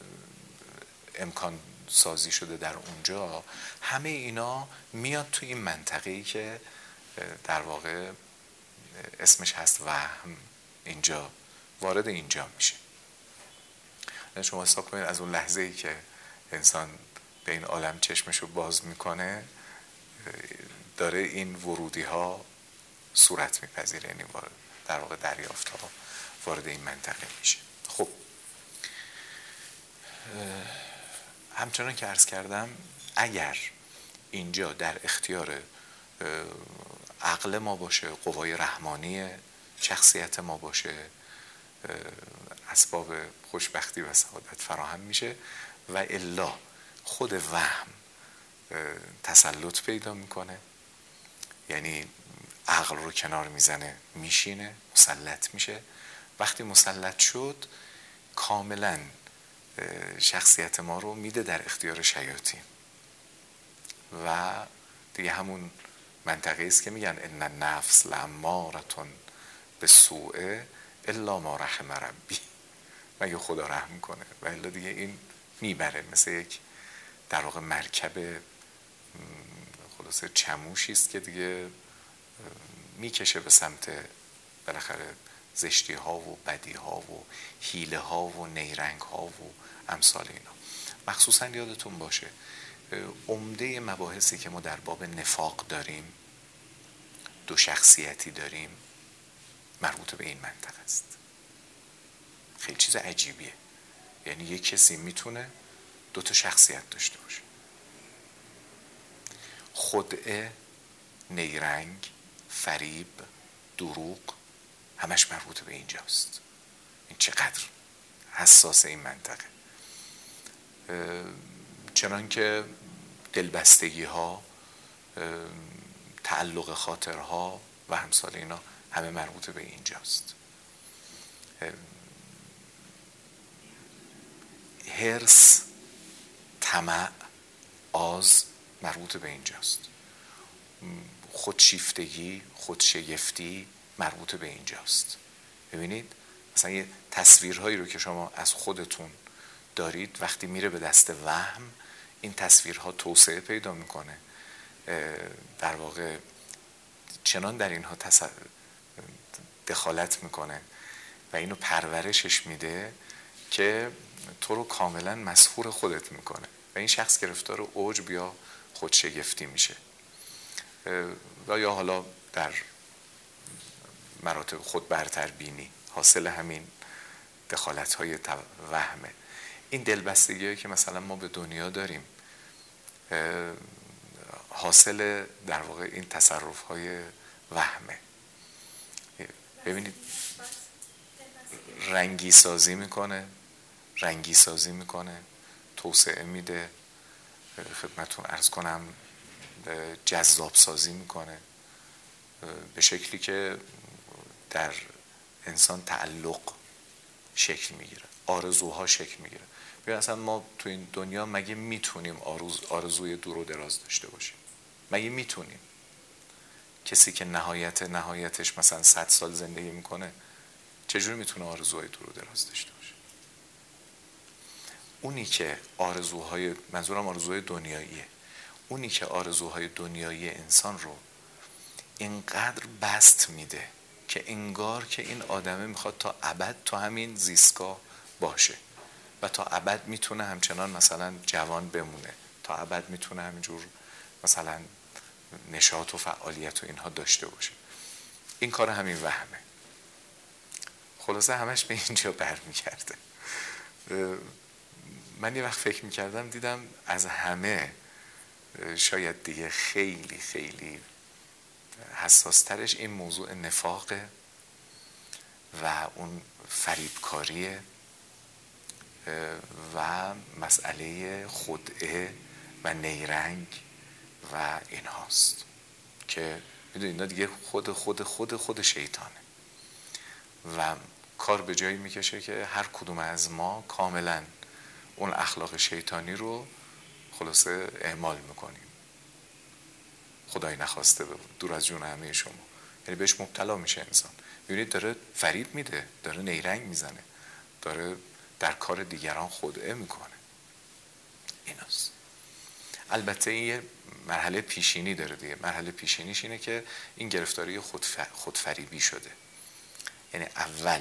امکان سازی شده در اونجا، همه اینا میاد تو این منطقه‌ای که در واقع اسمش هست وهم. اینجا وارد اینجا میشه. شما حساب کنید از اون لحظه‌ای که انسان به این عالم چشمشو باز میکنه داره این ورودی ها صورت میپذیره، یعنی در واقع دریافت ها وارد این منطقه میشه. خب همچنان که عرض کردم اگر اینجا در اختیار عقل ما باشه، قوای رحمانی شخصیت ما باشه، اسباب خوشبختی و سعادت فراهم میشه و الا خود وهم تسلط پیدا میکنه، یعنی عقل رو کنار میزنه، میشینه، مسلط میشه. وقتی مسلط شد کاملا شخصیت ما رو میده در اختیار شیاطین و دیگه همون منطقه است که میگن ان النفس لامارة بالسوء الا ما رحم ربی، مگه خدا رحم کنه، و الا دیگه این میبره. مثل یک در واقع مرکب خلاصه چموشی است که دیگه میکشه به سمت بالاخره زشتی ها و بدی ها و حیله ها و نیرنگ ها و امثال اینا. مخصوصا یادتون باشه عمده مباحثی که ما در باب نفاق داریم، دو شخصیتی داریم، مربوط به این منطقه است. خیلی چیز عجیبیه. یعنی یک کسی میتونه دو تا شخصیت داشته باشه. خدعه، نیرنگ، فریب، دروغ، همش مربوط به اینجاست. این چقدر حساس این منطقه. چنان که دلبستگی ها، تعلق خاطرها و همسال اینا همه مربوط به اینجاست. حرص، طمع، آز مربوط به اینجاست. خودشیفتگی، خودشگفتی مربوط به اینجاست. ببینید مثلا یه تصویرهایی رو که شما از خودتون دارید وقتی میره به دست وهم، این تصویرها توسعه پیدا میکنه، در واقع چنان در اینها تص... دخالت میکنه و اینو پرورشش میده که تو رو کاملا مسحور خودت میکنه و این شخص گرفتار عجب یا خودشگفتی میشه و یا حالا در مراتب خود برتر بینی حاصل همین دخالت های وهمه. این دلبستگی هایی که مثلا ما به دنیا داریم حاصل در واقع این تصرف های وهمه. ببینید رنگی سازی میکنه رنگی سازی میکنه توسعه میده، خدمتون عرض کنم جذاب سازی میکنه به شکلی که در انسان تعلق شکل میگیره، آرزوها شکل میگیره. ببین اصلا ما تو این دنیا مگه میتونیم آرزو آرزوی دور و دراز داشته باشیم؟ مگه میتونیم؟ کسی که نهایت نهایتش مثلا صد سال زندگی میکنه چجوری میتونه آرزوهای دور و دراز داشته باشه؟ اونی که آرزوهای، منظورم آرزوهای دنیاییه، اونی که آرزوهای دنیایی انسان رو اینقدر بست میده که انگار که این آدمه میخواد تا ابد تو همین زیستگاه باشه و تا ابد میتونه همچنان مثلا جوان بمونه، تا ابد میتونه همینجور مثلا نشاط و فعالیت و اینها داشته باشه. این کار همین وهمه. خلاصه همش به اینجا برمیگرده. من یه وقت فکر میکردم دیدم از همه شاید دیگه خیلی خیلی حساسترش این موضوع نفاقه و اون فریبکاریه و مسئله خدعه و نیرنگ و این هاست که میدونید اینا دیگه خود خود خود خود شیطانه و کار به جایی میکشه که هر کدوم از ما کاملا اون اخلاق شیطانی رو خلاصه اعمال میکنیم. خدای نخواسته دور از جون همه شما، یعنی بهش مبتلا میشه انسان. ببینید داره فریب میده، داره نیرنگ میزنه، داره در کار دیگران خدعه میکنه. ایناست. البته این یه مرحله پیشینی داره دیگه. مرحله پیشینیش اینه که این گرفتاری خودفریبی شده. یعنی اول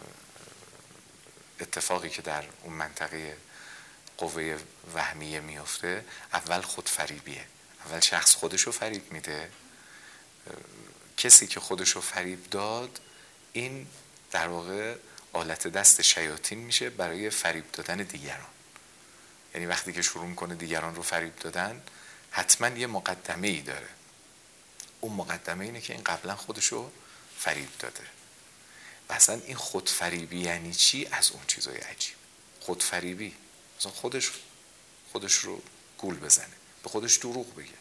اتفاقی که در اون منطقه قوه وهمیه میفته اول خودفریبیه. اول شخص خودشو فریب میده. کسی که خودشو فریب داد این در واقع آلت دست شیاطین میشه برای فریب دادن دیگران. یعنی وقتی که شروع میکنه دیگران رو فریب دادن حتما یه مقدمه ای داره. اون مقدمه اینه که این قبلا خودشو فریب داده. و اصلا این خودفریبی یعنی چی؟ از اون چیزای عجیب. خودفریبی مثلا خودش خودش رو گول بزنه، به خودش دروغ بگه.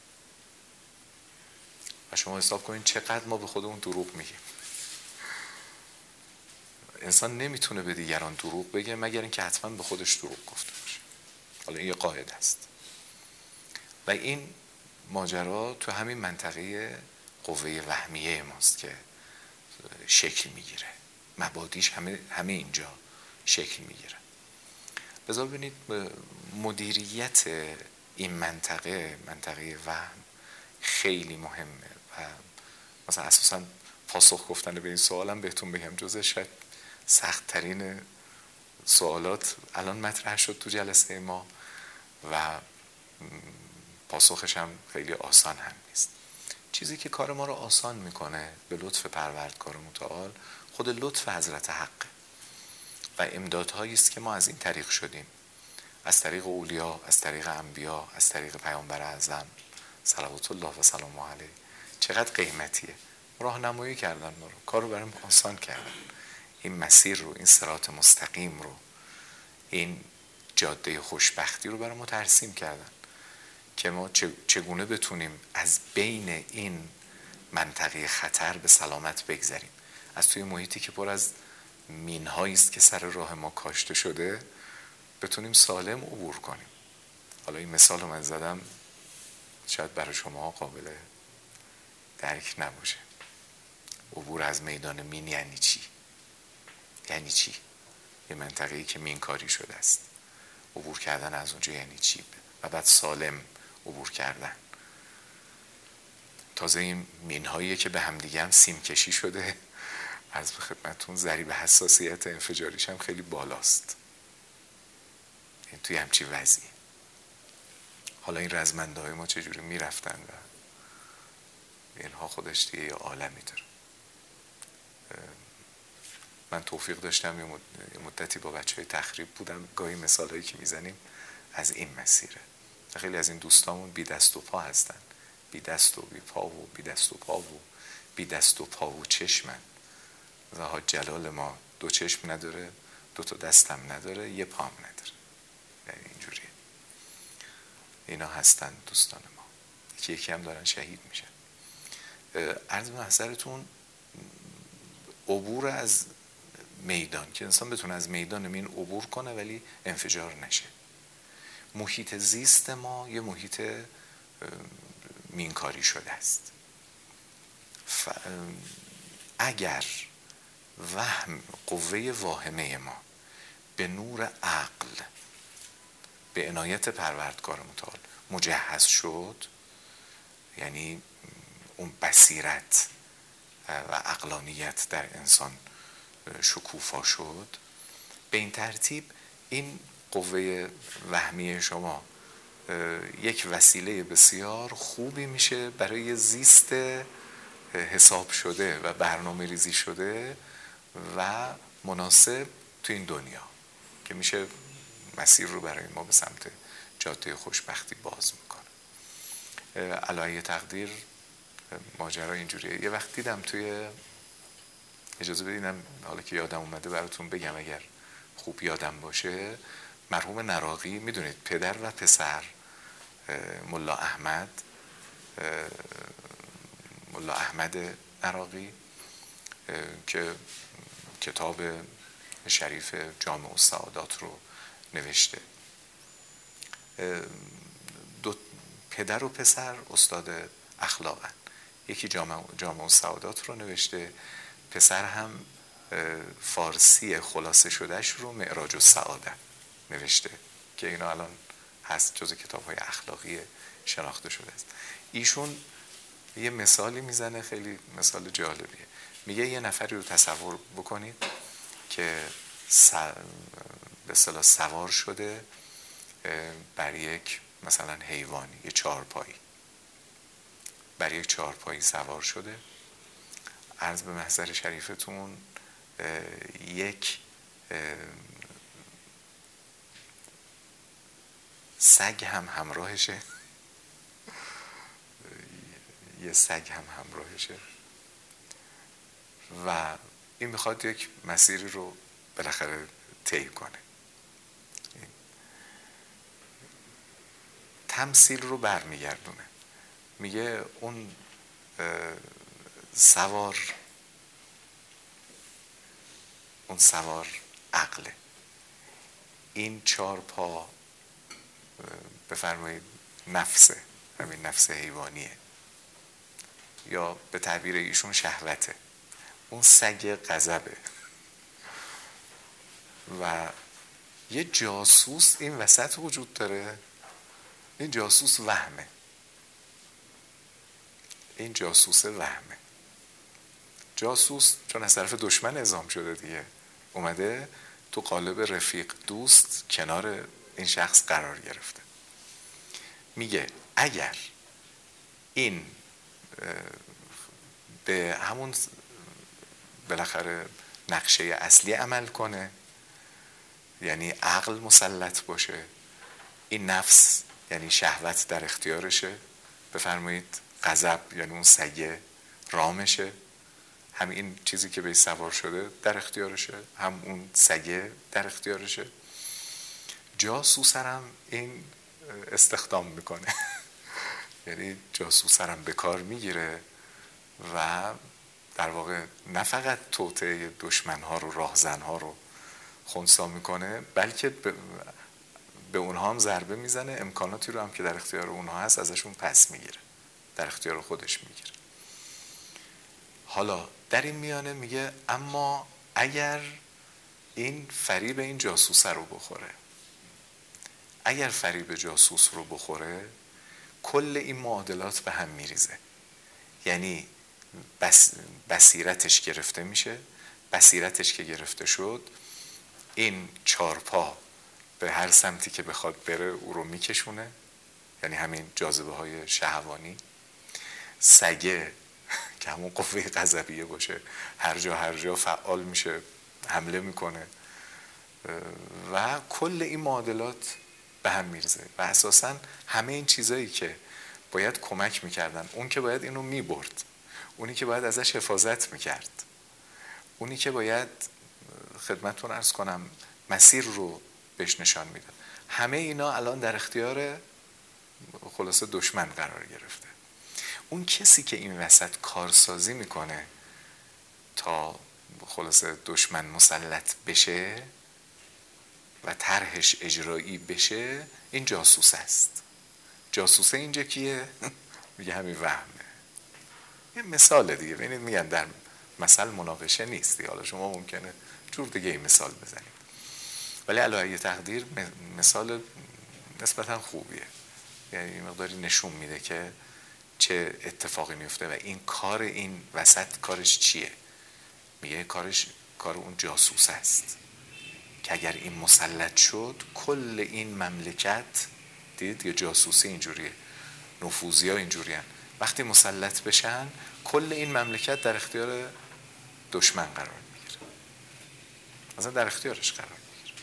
و شما حساب کنین چقدر ما به خودمون دروغ میگیم. انسان نمیتونه به دیگران دروغ بگه مگر اینکه حتما به خودش دروغ گفته باشه. حالا این یه قاعده است. و این ماجرا تو همین منطقه قوه وهمیه ماست که شکل میگیره. مبادیش همه همه اینجا شکل میگیره. بذار ببینید مدیریت این منطقه منطقه وهم خیلی مهمه و مثلا اساسا پاسخ گفتن به این سوالم بهتون بگم جزء شاید سخت ترین سوالات الان مطرح شد تو جلسه ما و پاسخش هم خیلی آسان هم نیست. چیزی که کار ما رو آسان میکنه به لطف پروردگار متعال خود لطف حضرت حق و امدادهایی است که ما از این طریق شدیم، از طریق اولیا، از طریق انبیا، از طریق پیامبر اعظم صلوات الله و سلام علیه. چقدر قیمتیه. راهنمایی کردن ما رو، کار رو برام آسان کردن، این مسیر رو، این صراط مستقیم رو، این جاده خوشبختی رو برای ما ترسیم کردن که ما چگونه بتونیم از بین این منطقه خطر به سلامت بگذریم، از توی محیطی که پر از مین‌هایی است که سر راه ما کاشته شده بتونیم سالم عبور کنیم. حالا این مثال رو من زدم شاید برای شما قابل درک نباشه. عبور از میدان مین یعنی چی؟ یعنی چی؟ یه منطقه‌ای که مین کاری شده است، عبور کردن از اونجا یعنی چی؟ و بعد سالم عبور کردن. تازه این مین‌هایی که به همدیگه هم سیم کشی شده، از خدمتون ضریب حساسیت انفجاریش هم خیلی بالاست. این توی همچی وضعی. حالا این رزمنده های ما چجوری میرفتن و اینها خودش دیگه یه عالمی داره. من توفیق داشتم یه مدتی با بچه های تخریب بودم، گاهی مثال هایی که میزنیم از این مسیره. خیلی از این دوستامون بی دست و پا هستن، بی دست و بی پا و بی دست و پا و بی دست و پا و چشمن. حاج جلال ما دو چشم نداره، دو تا دستم نداره، یه پام نداره. یعنی اینجوریه. اینا هستن دوستان ما، یکی یکی هم دارن شهید میشن. عرض محضرتون عبور از میدان که انسان بتونه از میدان مین عبور کنه ولی انفجار نشه. محیط زیست ما یه محیط مینکاری شده است. ف... اگر وهم قوه واهمه ما به نور عقل به عنایت پروردگار متعال مجهز شد، یعنی اون بصیرت و عقلانیت در انسان شکوفا شد، به این ترتیب این قوه وهمی شما یک وسیله بسیار خوبی میشه برای زیست حساب شده و برنامه ریزی شده و مناسب تو این دنیا که میشه مسیر رو برای ما به سمت جاده خوشبختی باز میکنه. علایه تقدیر ماجرا اینجوریه. یه وقت دیدم توی، اجازه بدینم حالا که یادم اومده براتون بگم اگر خوب یادم باشه، مرحوم نراقی، میدونید پدر و پسر ملا احمد ملا احمد نراقی که کتاب شریف جامع السعادات رو نوشته، دو پدر و پسر استاد اخلاقن. یکی جامع, جامع السعادات رو نوشته، پسر هم فارسی خلاصه شدهش رو معراج السعاده نوشته که اینا الان هست جز کتاب‌های اخلاقی شناخته شده است. ایشون یه مثالی میزنه خیلی مثال جالبیه. میگه یه نفری رو تصور بکنید که به اصطلاح سوار شده بر یک مثلا حیوانی، یه چهارپایی، بر یک چهارپایی سوار شده. عرض به محضر شریفتون یک سگ هم همراهشه، یه سگ هم همراهشه و این میخواد یک مسیری رو بالاخره طی کنه. تمثیل رو برمیگردونه، میگه اون سوار اون سوار عقله، این چهار پا بفرمایید نفسه، همین نفس حیوانیه یا به تعبیر ایشون شهوته، اون سگ غضبه و یه جاسوس این وسط وجود داره. این جاسوس وهمه، این جاسوس وهمه جاسوس چون از طرف دشمن اعزام شده دیگه، اومده تو قالب رفیق دوست کنار این شخص قرار گرفته. میگه اگر این به همون بالاخره نقشه اصلی عمل کنه، یعنی عقل مسلط باشه، این نفس یعنی شهوت در اختیارشه، بفرمایید غضب یعنی اون سگه رامشه، هم این چیزی که به سوار شده در اختیارشه، هم اون سگه در اختیارشه. جاسوسرم این استخدام میکنه یعنی جاسوسرم به کار میگیره و در واقع نه فقط توطئه دشمنها رو، راهزنها رو خنثی میکنه، بلکه به اونها هم ضربه میزنه، امکاناتی رو هم که در اختیار اونها هست ازشون پس میگیره، در اختیار خودش میگیره. حالا در این میانه میگه اما اگر این فریب این جاسوسه رو بخوره، اگر فریب جاسوس رو بخوره کل این معادلات به هم میریزه، یعنی بس بصیرتش گرفته میشه. بصیرتش که گرفته شد، این چارپا به هر سمتی که بخواد بره او رو میکشونه، یعنی همین جاذبه های شهوانی. سگه که همون قوه غضبیه باشه، هر جا هر جا فعال میشه، حمله میکنه و کل این معادلات به هم میرزه و اساساً همه این چیزایی که باید کمک میکردن، اون که باید اینو میبرد، اونی که باید ازش حفاظت میکرد، اونی که باید خدمتتون عرض کنم مسیر رو بهش نشان میداد، همه اینا الان در اختیار خلاصه دشمن قرار گرفته. اون کسی که این وسط کارسازی میکنه تا خلاصه دشمن مسلط بشه و طرحش اجرایی بشه، این جاسوس است. جاسوسه اینجا کیه؟ میگه همین وهمه. یه مثال دیگه ببینید، میگن در مثل مناقشه نیستی، حالا شما ممکنه جور دیگه این مثال بزنید، ولی علاوه تقدیر مثال نسبتا خوبیه، یعنی مقداری نشون میده که چه اتفاقی میفته و این کار این وسط کارش چیه. میگه کارش کار اون جاسوس است که اگر این مسلط شد کل این مملکت، دید یه جاسوسی اینجوریه، نفوذی ها اینجوری هن. وقتی مسلط بشن کل این مملکت در اختیار دشمن قرار میگیره، مثلا در اختیارش قرار میگیره.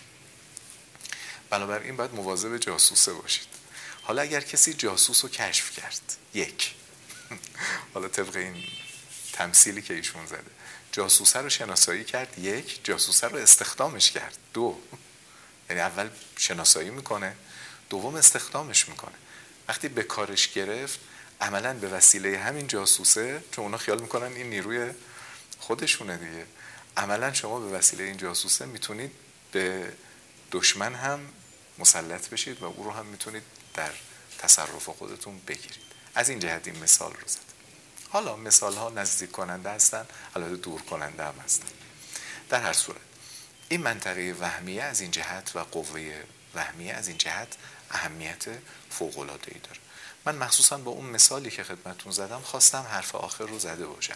بنابراین باید مواظب جاسوسه باشید. حالا اگر کسی جاسوس رو کشف کرد، یک حالا طبق این تمثیلی که ایشون زده، جاسوسه رو شناسایی کرد، یک، جاسوسه رو استخدامش کرد، دو، یعنی اول شناسایی میکنه، دوم استخدامش میکنه. وقتی به کارش گرفت، عملاً به وسیله همین جاسوسه، چون اونا خیال میکنن این نیروی خودشونه دیگه، عملاً شما به وسیله این جاسوسه میتونید به دشمن هم مسلط بشید و او رو هم میتونید در تصرف خودتون بگیرید. از این جهت این مثال رو زد. حالا مثال ها نزدیک کننده هستن، البته دور کننده هم هستن. در هر صورت این منطقه وهمیه از این جهت و قوه وهمیه از این جهت اهمیت فوق‌العاده‌ای داره. من مخصوصا با اون مثالی که خدمتتون زدم خواستم حرف آخر رو زده باشم.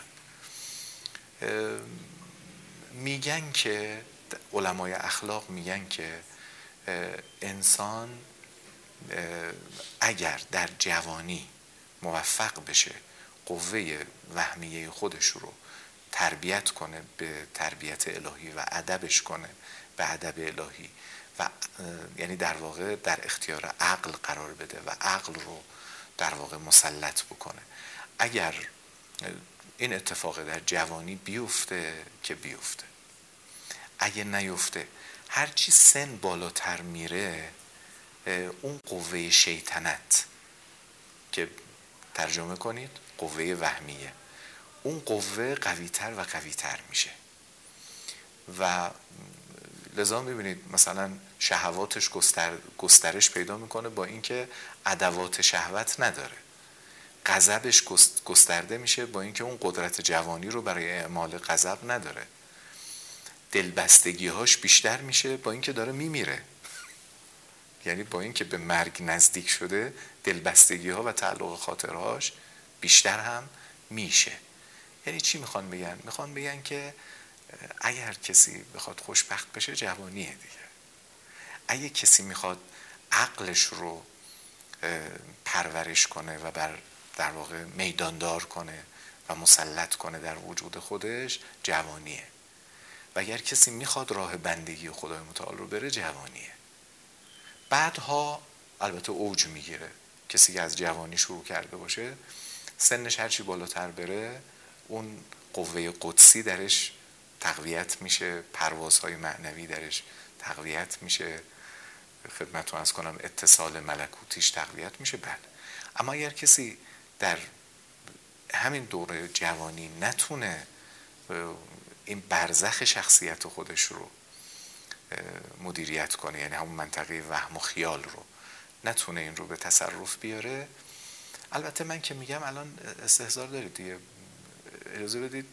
میگن که علمای اخلاق میگن که انسان اگر در جوانی موفق بشه قوه وهمیه خودش رو تربیت کنه به تربیت الهی و ادبش کنه به ادب الهی و یعنی در واقع در اختیار عقل قرار بده و عقل رو در واقع مسلط بکنه، اگر این اتفاق در جوانی بیفته که بیفته، اگه نیفته، هرچی سن بالاتر میره اون قوه شیطنت که ترجمه کنید قوه وهمیه، اون قوه قویتر و قویتر میشه و لذا میبینید مثلا شهواتش گستر... گسترش پیدا میکنه با اینکه ادوات شهوت نداره، غضبش گسترده میشه با اینکه اون قدرت جوانی رو برای اعمال غضب نداره، دلبستگی‌هاش بیشتر میشه با اینکه داره میمیره، یعنی با اینکه به مرگ نزدیک شده دلبستگی‌ها و تعلق خاطرهاش بیشتر هم میشه. یعنی چی میخوان بگن؟ میخوان بگن که اگر کسی بخواد خوشبخت بشه جوانیه دیگه. اگه کسی میخواد عقلش رو پرورش کنه و بر در واقع میداندار کنه و مسلط کنه در وجود خودش، جوانیه. و اگر کسی میخواد راه بندگی خدای متعال رو بره، جوانیه. بعدها البته اوج میگیره. کسی که از جوانی شروع کرده باشه، سنش هرچی بالاتر بره، اون قوه قدسی درش تقویت میشه، پروازهای معنوی درش تقویت میشه، خدمتتون عرض کنم اتصال ملکوتیش تقویت میشه. بله. اما اگر کسی در همین دوره جوانی نتونه این برزخ شخصیت خودش رو مدیریت کنه، یعنی همون منطقه وهم و خیال رو نتونه این رو به تصرف بیاره، البته من که میگم الان استحضار دارید دیگه، اجازه بدید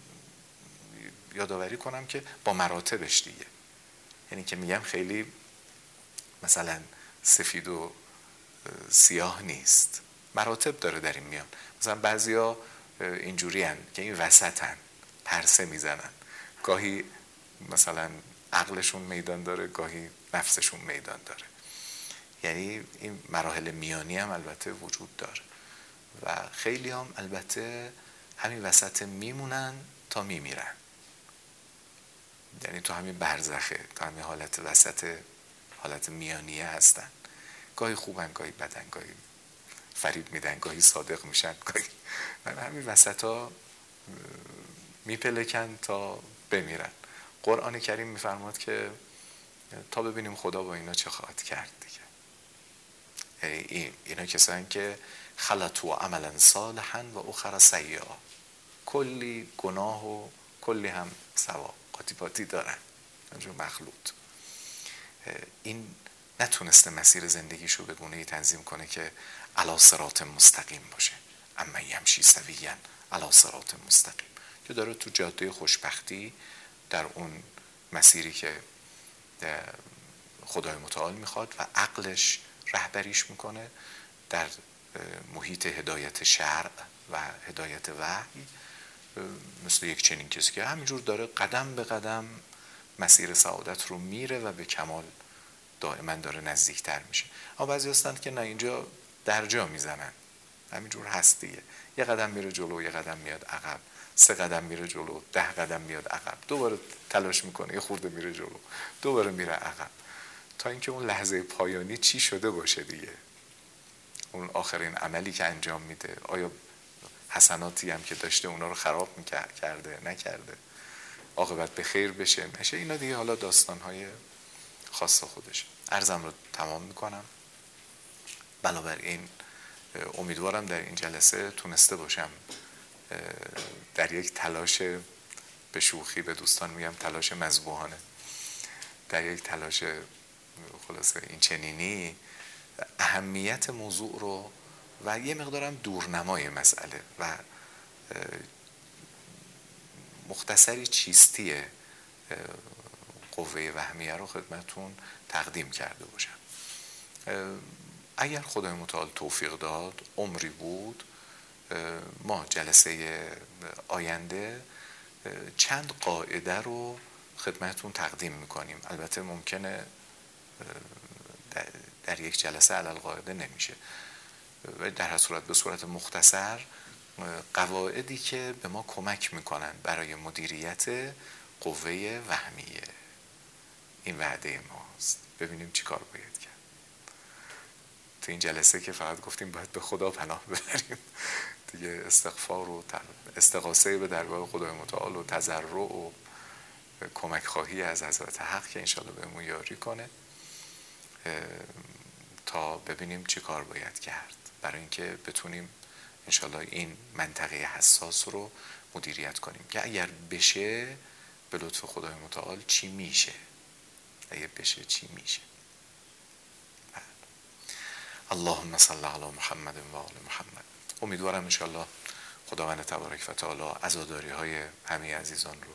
یادآوری کنم که با مراتبش دیگه، یعنی که میگم خیلی مثلا سفید و سیاه نیست، مراتب داره در این میان. مثلا بعضیا اینجوری هن که این وسط هن، پرسه میزنن، گاهی مثلا عقلشون میدان داره، گاهی نفسشون میدان داره. یعنی این مراحل میانی هم البته وجود داره و خیلی هم البته همین وسط میمونن تا میمیرن، یعنی تو همین برزخه، تو همین حالت وسط، حالت میانیه هستن. گاهی خوبن، گاهی بدن، گاهی فریب میدن، گاهی صادق میشن، گاهی همین وسط ها میپلکن تا بمیرن. قرآن کریم میفرماد که تا ببینیم خدا با اینا چه خواهد کرد دیگه. این اینا کسانی که خلطوا عملا صالحا و اخر سیئا، کلی گناه و کلی هم ثواب، قاطی پاتی دارن، همچون مخلوط. این نتونسته مسیر زندگیشو به گونه‌ای تنظیم کنه که علی صراط مستقیم باشه. اما یمشی سویاً علی صراط مستقیم، که داره تو جاده خوشبختی در اون مسیری که خدای متعال میخواد و عقلش رهبریش میکنه، در محیط هدایت شرع و هدایت وحی، مثل یک چنین کسی که همینجور داره قدم به قدم مسیر سعادت رو میره و به کمال دائما داره نزدیکتر میشه. اما بعضی هستند که نه، اینجا درجا میزنن، همینجور هست دیگه، یه قدم میره جلو، یه قدم میاد عقب، سه قدم میره جلو، ده قدم میاد عقب، دوباره تلاش میکنه یه خورده میره جلو، دوباره میره عقب، تا اینکه اون لحظه پایانی چی شده باشه دیگه، اون آخرین عملی که انجام میده، آیا حسناتی هم که داشته اونا رو خراب میکرده نکرده، عاقبت به خیر بشه نشه، اینا دیگه حالا داستانهای خاص خودش. عرضم رو تمام میکنم. بنابراین امیدوارم در این جلسه تونسته باشم در یک تلاش، به شوخی به دوستان میگم تلاش مذبوحانه، در یک تلاش خلاصه این چنینی اهمیت موضوع رو و یه مقدارم دورنمای مسئله و مختصری چیستی قوه وهمیه رو خدمتون تقدیم کرده باشم. اگر خدای متعال توفیق داد، عمری بود، ما جلسه آینده چند قاعده رو خدمتون تقدیم میکنیم. البته ممکنه در یک جلسه علل قاعده نمیشه، و در هر صورت به صورت مختصر قواعدی که به ما کمک میکنن برای مدیریت قوه وهمیه. این وعده ماست، ببینیم چی کار باید کرد. تو این جلسه که فقط گفتیم باید به خدا پناه ببریم دیگه، استغفار و استغاثه به درگاه خدای متعال و تضرع و کمک خواهی از حضرت حق که انشالله بهمون یاری کنه، تا ببینیم چی کار باید کرد برای اینکه بتونیم انشالله این منطقه حساس رو مدیریت کنیم که اگر بشه به لطف خدای متعال چی میشه، اگر بشه چی میشه. اللهم صل علی محمد و آل محمد. امیدوارم انشالله خداوند تبارک و تعالی عزاداری های همه عزیزان رو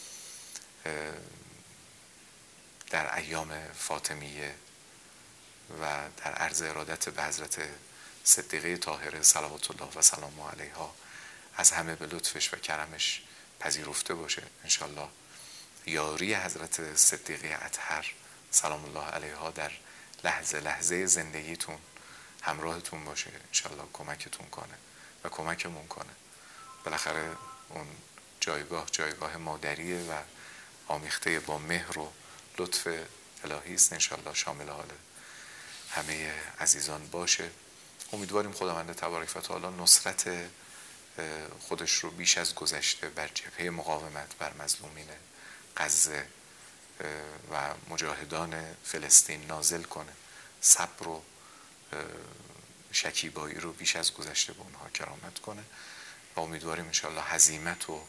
در ایام فاطمیه و در عرض ارادت به حضرت صدیقه طاهره صلوات الله و سلامه علیها از همه به لطفش و کرمش پذیرفته باشه انشالله. یاری حضرت صدیقه اطهر سلام الله علیها در لحظه لحظه زندگیتون همراهتون باشه انشالله، کمکتون کنه و کمکمون کنه. بالاخره اون جایگاه جایگاه مادریه و آمیخته با مهر و لطف الهی است انشالله، شامل حال همه عزیزان باشه. امیدواریم خداوند تبارک و تعالی نصرت خودش رو بیش از گذشته بر جبهه مقاومت بر مظلومین غزه و مجاهدان فلسطین نازل کنه، صبر و شکیبایی رو بیش از گذشته به اونها کرامت کنه و امیدواریم انشاءالله هزیمت و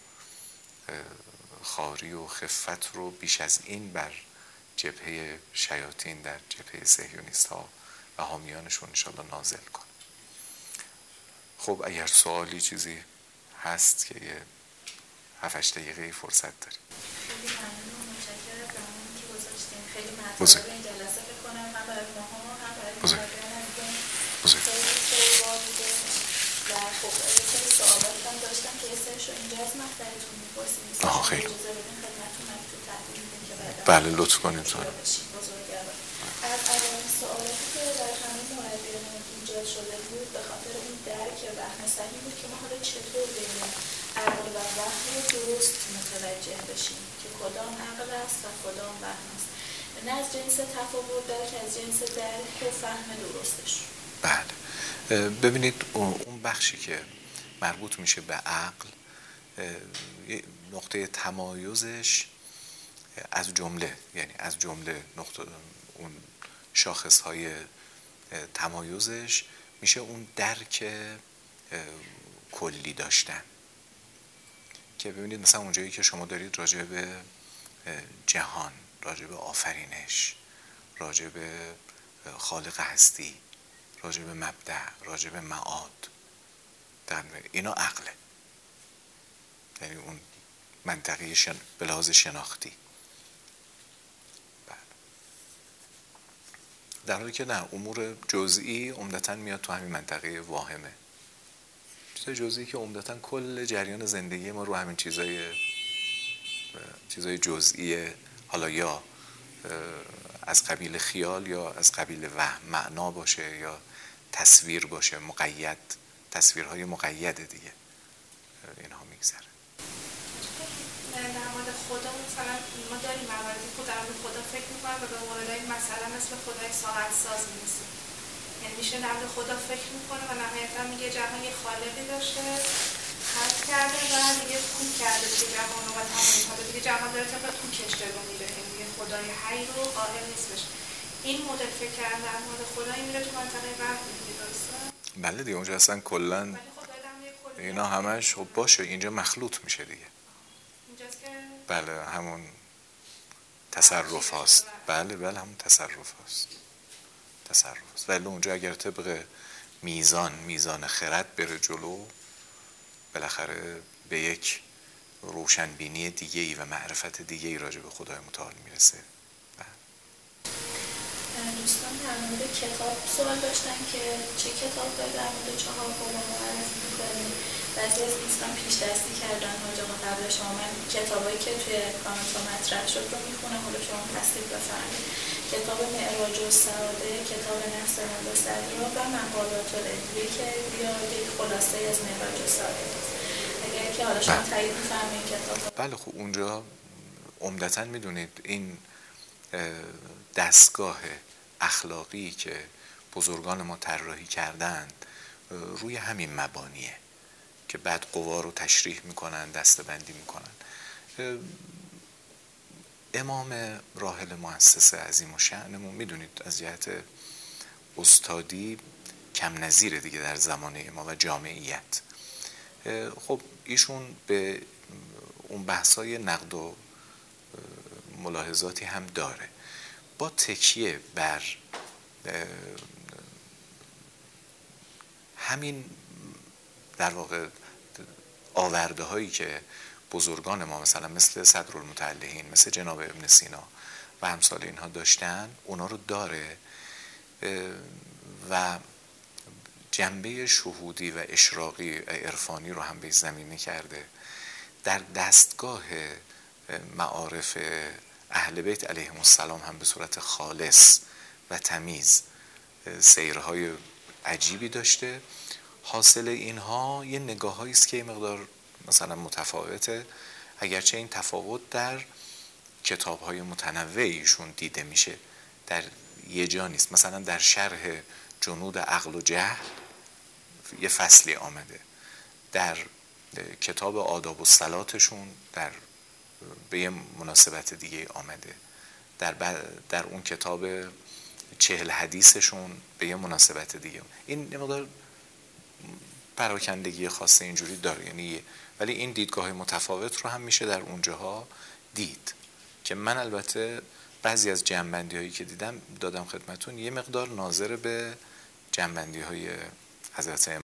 خاری و خفت رو بیش از این بر جبهه شیاطین در جبهه صهیونیست ها و حامیانشون انشاءالله نازل کنه. خب اگر سوالی چیزی هست که یه هفت هشت دقیقه فرصت داریم. خیلی ممنون، متشکرم از زمانی که گذاشتیم. خیلی مطلب این جلسه بکنم هم برای ماها هم برای مراجعان عزیزان خیلی خیلی واجبه و خب یه سری سوالات هم داشتم که یه سریشو اینجا از مقدرتون میپرسیم. آها خیلی اجازه بدین خدمتتون مکتوب تحویل میدیم که بعدا بله لطف کنید. بزرگوار از اولین سوالاتی که در همه مربیان ایجاد شده بود به خاطر این درک وهم صحیح بود که ما حالا چطور بین عقل و وهم رو درست متوجه بشیم که کدام عقل است و کدام وهم است، نه از جنس تفاوت درک، از جنس درک و فهم درستش. بله ببینید اون بخشی که مربوط میشه به عقل نقطه تمایزش از جمله یعنی از جمله نقطه اون شاخص های تمایزش میشه اون درک کلی داشتن که ببینید مثلا اونجایی که شما دارید راجع به جهان، راجع به آفرینش، راجع به خالق هستی، راجع به مبدأ، راجع به معاد، اینا عقله، یعنی اون منطقه شن... به لحاظ شناختی. بله. در حالی که نه، امور جزئی عمدتاً میاد تو همین منطقه واهمه، چیزای جزئی که عمدتاً کل جریان زندگی ما رو همین چیزای چیزای جزئی، حالا یا از قبیل خیال یا از قبیل وهم، معنا باشه یا تصویر باشه، مقید، تصویرهای مقید دیگه، اینها میگذره. در مورد خدا مثلا ما داریم مواردی که در مورد خدا فکر میکنم و به موردهای مثلا مثل خدای ساعت ساز میرسیم، یعنی میشه در مورد خدا فکر میکنه و نهایتا میگه جهان یه خالقی داشته خلق کرده و دیگه کوک کرده دیگه جهان و تمام اینها دیگه جهان داره طبق کوکش جلو میره، یعنی خدای حی رو قائل نیست بشه. این مدل فکر کردن در مورد خدا این میره تو منطقه وهم دیگه، درسته؟ بله دیگه اونجا اصلا کلا اینا همش خب باشه اینجا مخلوط میشه دیگه. بله همون تصرف هاست. بله بله همون تصرف هاست. تصرف هاست. ولی اونجا اگر طبق میزان میزان خرد بره جلو، بالاخره به یک روشنبینی دیگه‌ای و معرفت دیگه‌ای راجع به خدای متعال میرسه. دوستان در مورد کتاب سوال داشتن که چه کتاب داره در مورد چهار قوم معرفی می‌کنه. بعضی از دوستان پیش دستی کردن حاج آقا قبل شما، من کتابایی که توی کامنت ها مطرح شد رو میخونم، حالا شما تصدیق بفرمایید. کتاب معراج السعاده، کتاب نفس مبصرا و مقالات العلمیه که بیاده خلاصه از معراج السعاده است. اگر که حالا شما تایید می‌فرمایید کتاب. بله خب اونجا عمدتاً میدونید این دستگاه اخلاقی که بزرگان ما طراحی کردند روی همین مبانیه که بعد قوا رو تشریح میکنن، دسته‌بندی میکنن. امام راحل مؤسس عظیم الشأنمون میدونید از جهت استادی کم نظیره دیگه در زمانه ما و جامعیت. خب ایشون به اون بحثای نقد و ملاحظاتی هم داره، با تکیه بر همین در واقع آورده هایی که بزرگان ما مثلا مثل صدرالمتعلقین، مثل جناب ابن سینا و امثال اینها داشتن، اونا رو داره و جنبه شهودی و اشراقی عرفانی رو هم به زمینه کرده. در دستگاه معارف اهل بیت علیهم السلام هم به صورت خالص و تمیز سیرهای عجیبی داشته. حاصل اینها یه نگاه‌هایی است که مقدار مثلا متفاوته، اگرچه این تفاوت در کتاب‌های متنوعیشون دیده میشه، در یه جا نیست. مثلا در شرح جنود عقل و جهل یه فصلی آمده، در کتاب آداب و صلاتشون در به یه مناسبت دیگه آمده، در در اون کتاب چهل حدیثشون به یه مناسبت دیگه. این یه مقدار پراکندگی خاصه اینجوری داره، یعنی ولی این دیدگاه متفاوت رو هم میشه در اونجاها دید که من البته بعضی از جنبندی هایی که دیدم دادم خدمتون، یه مقدار ناظر به جنبندی های حضرت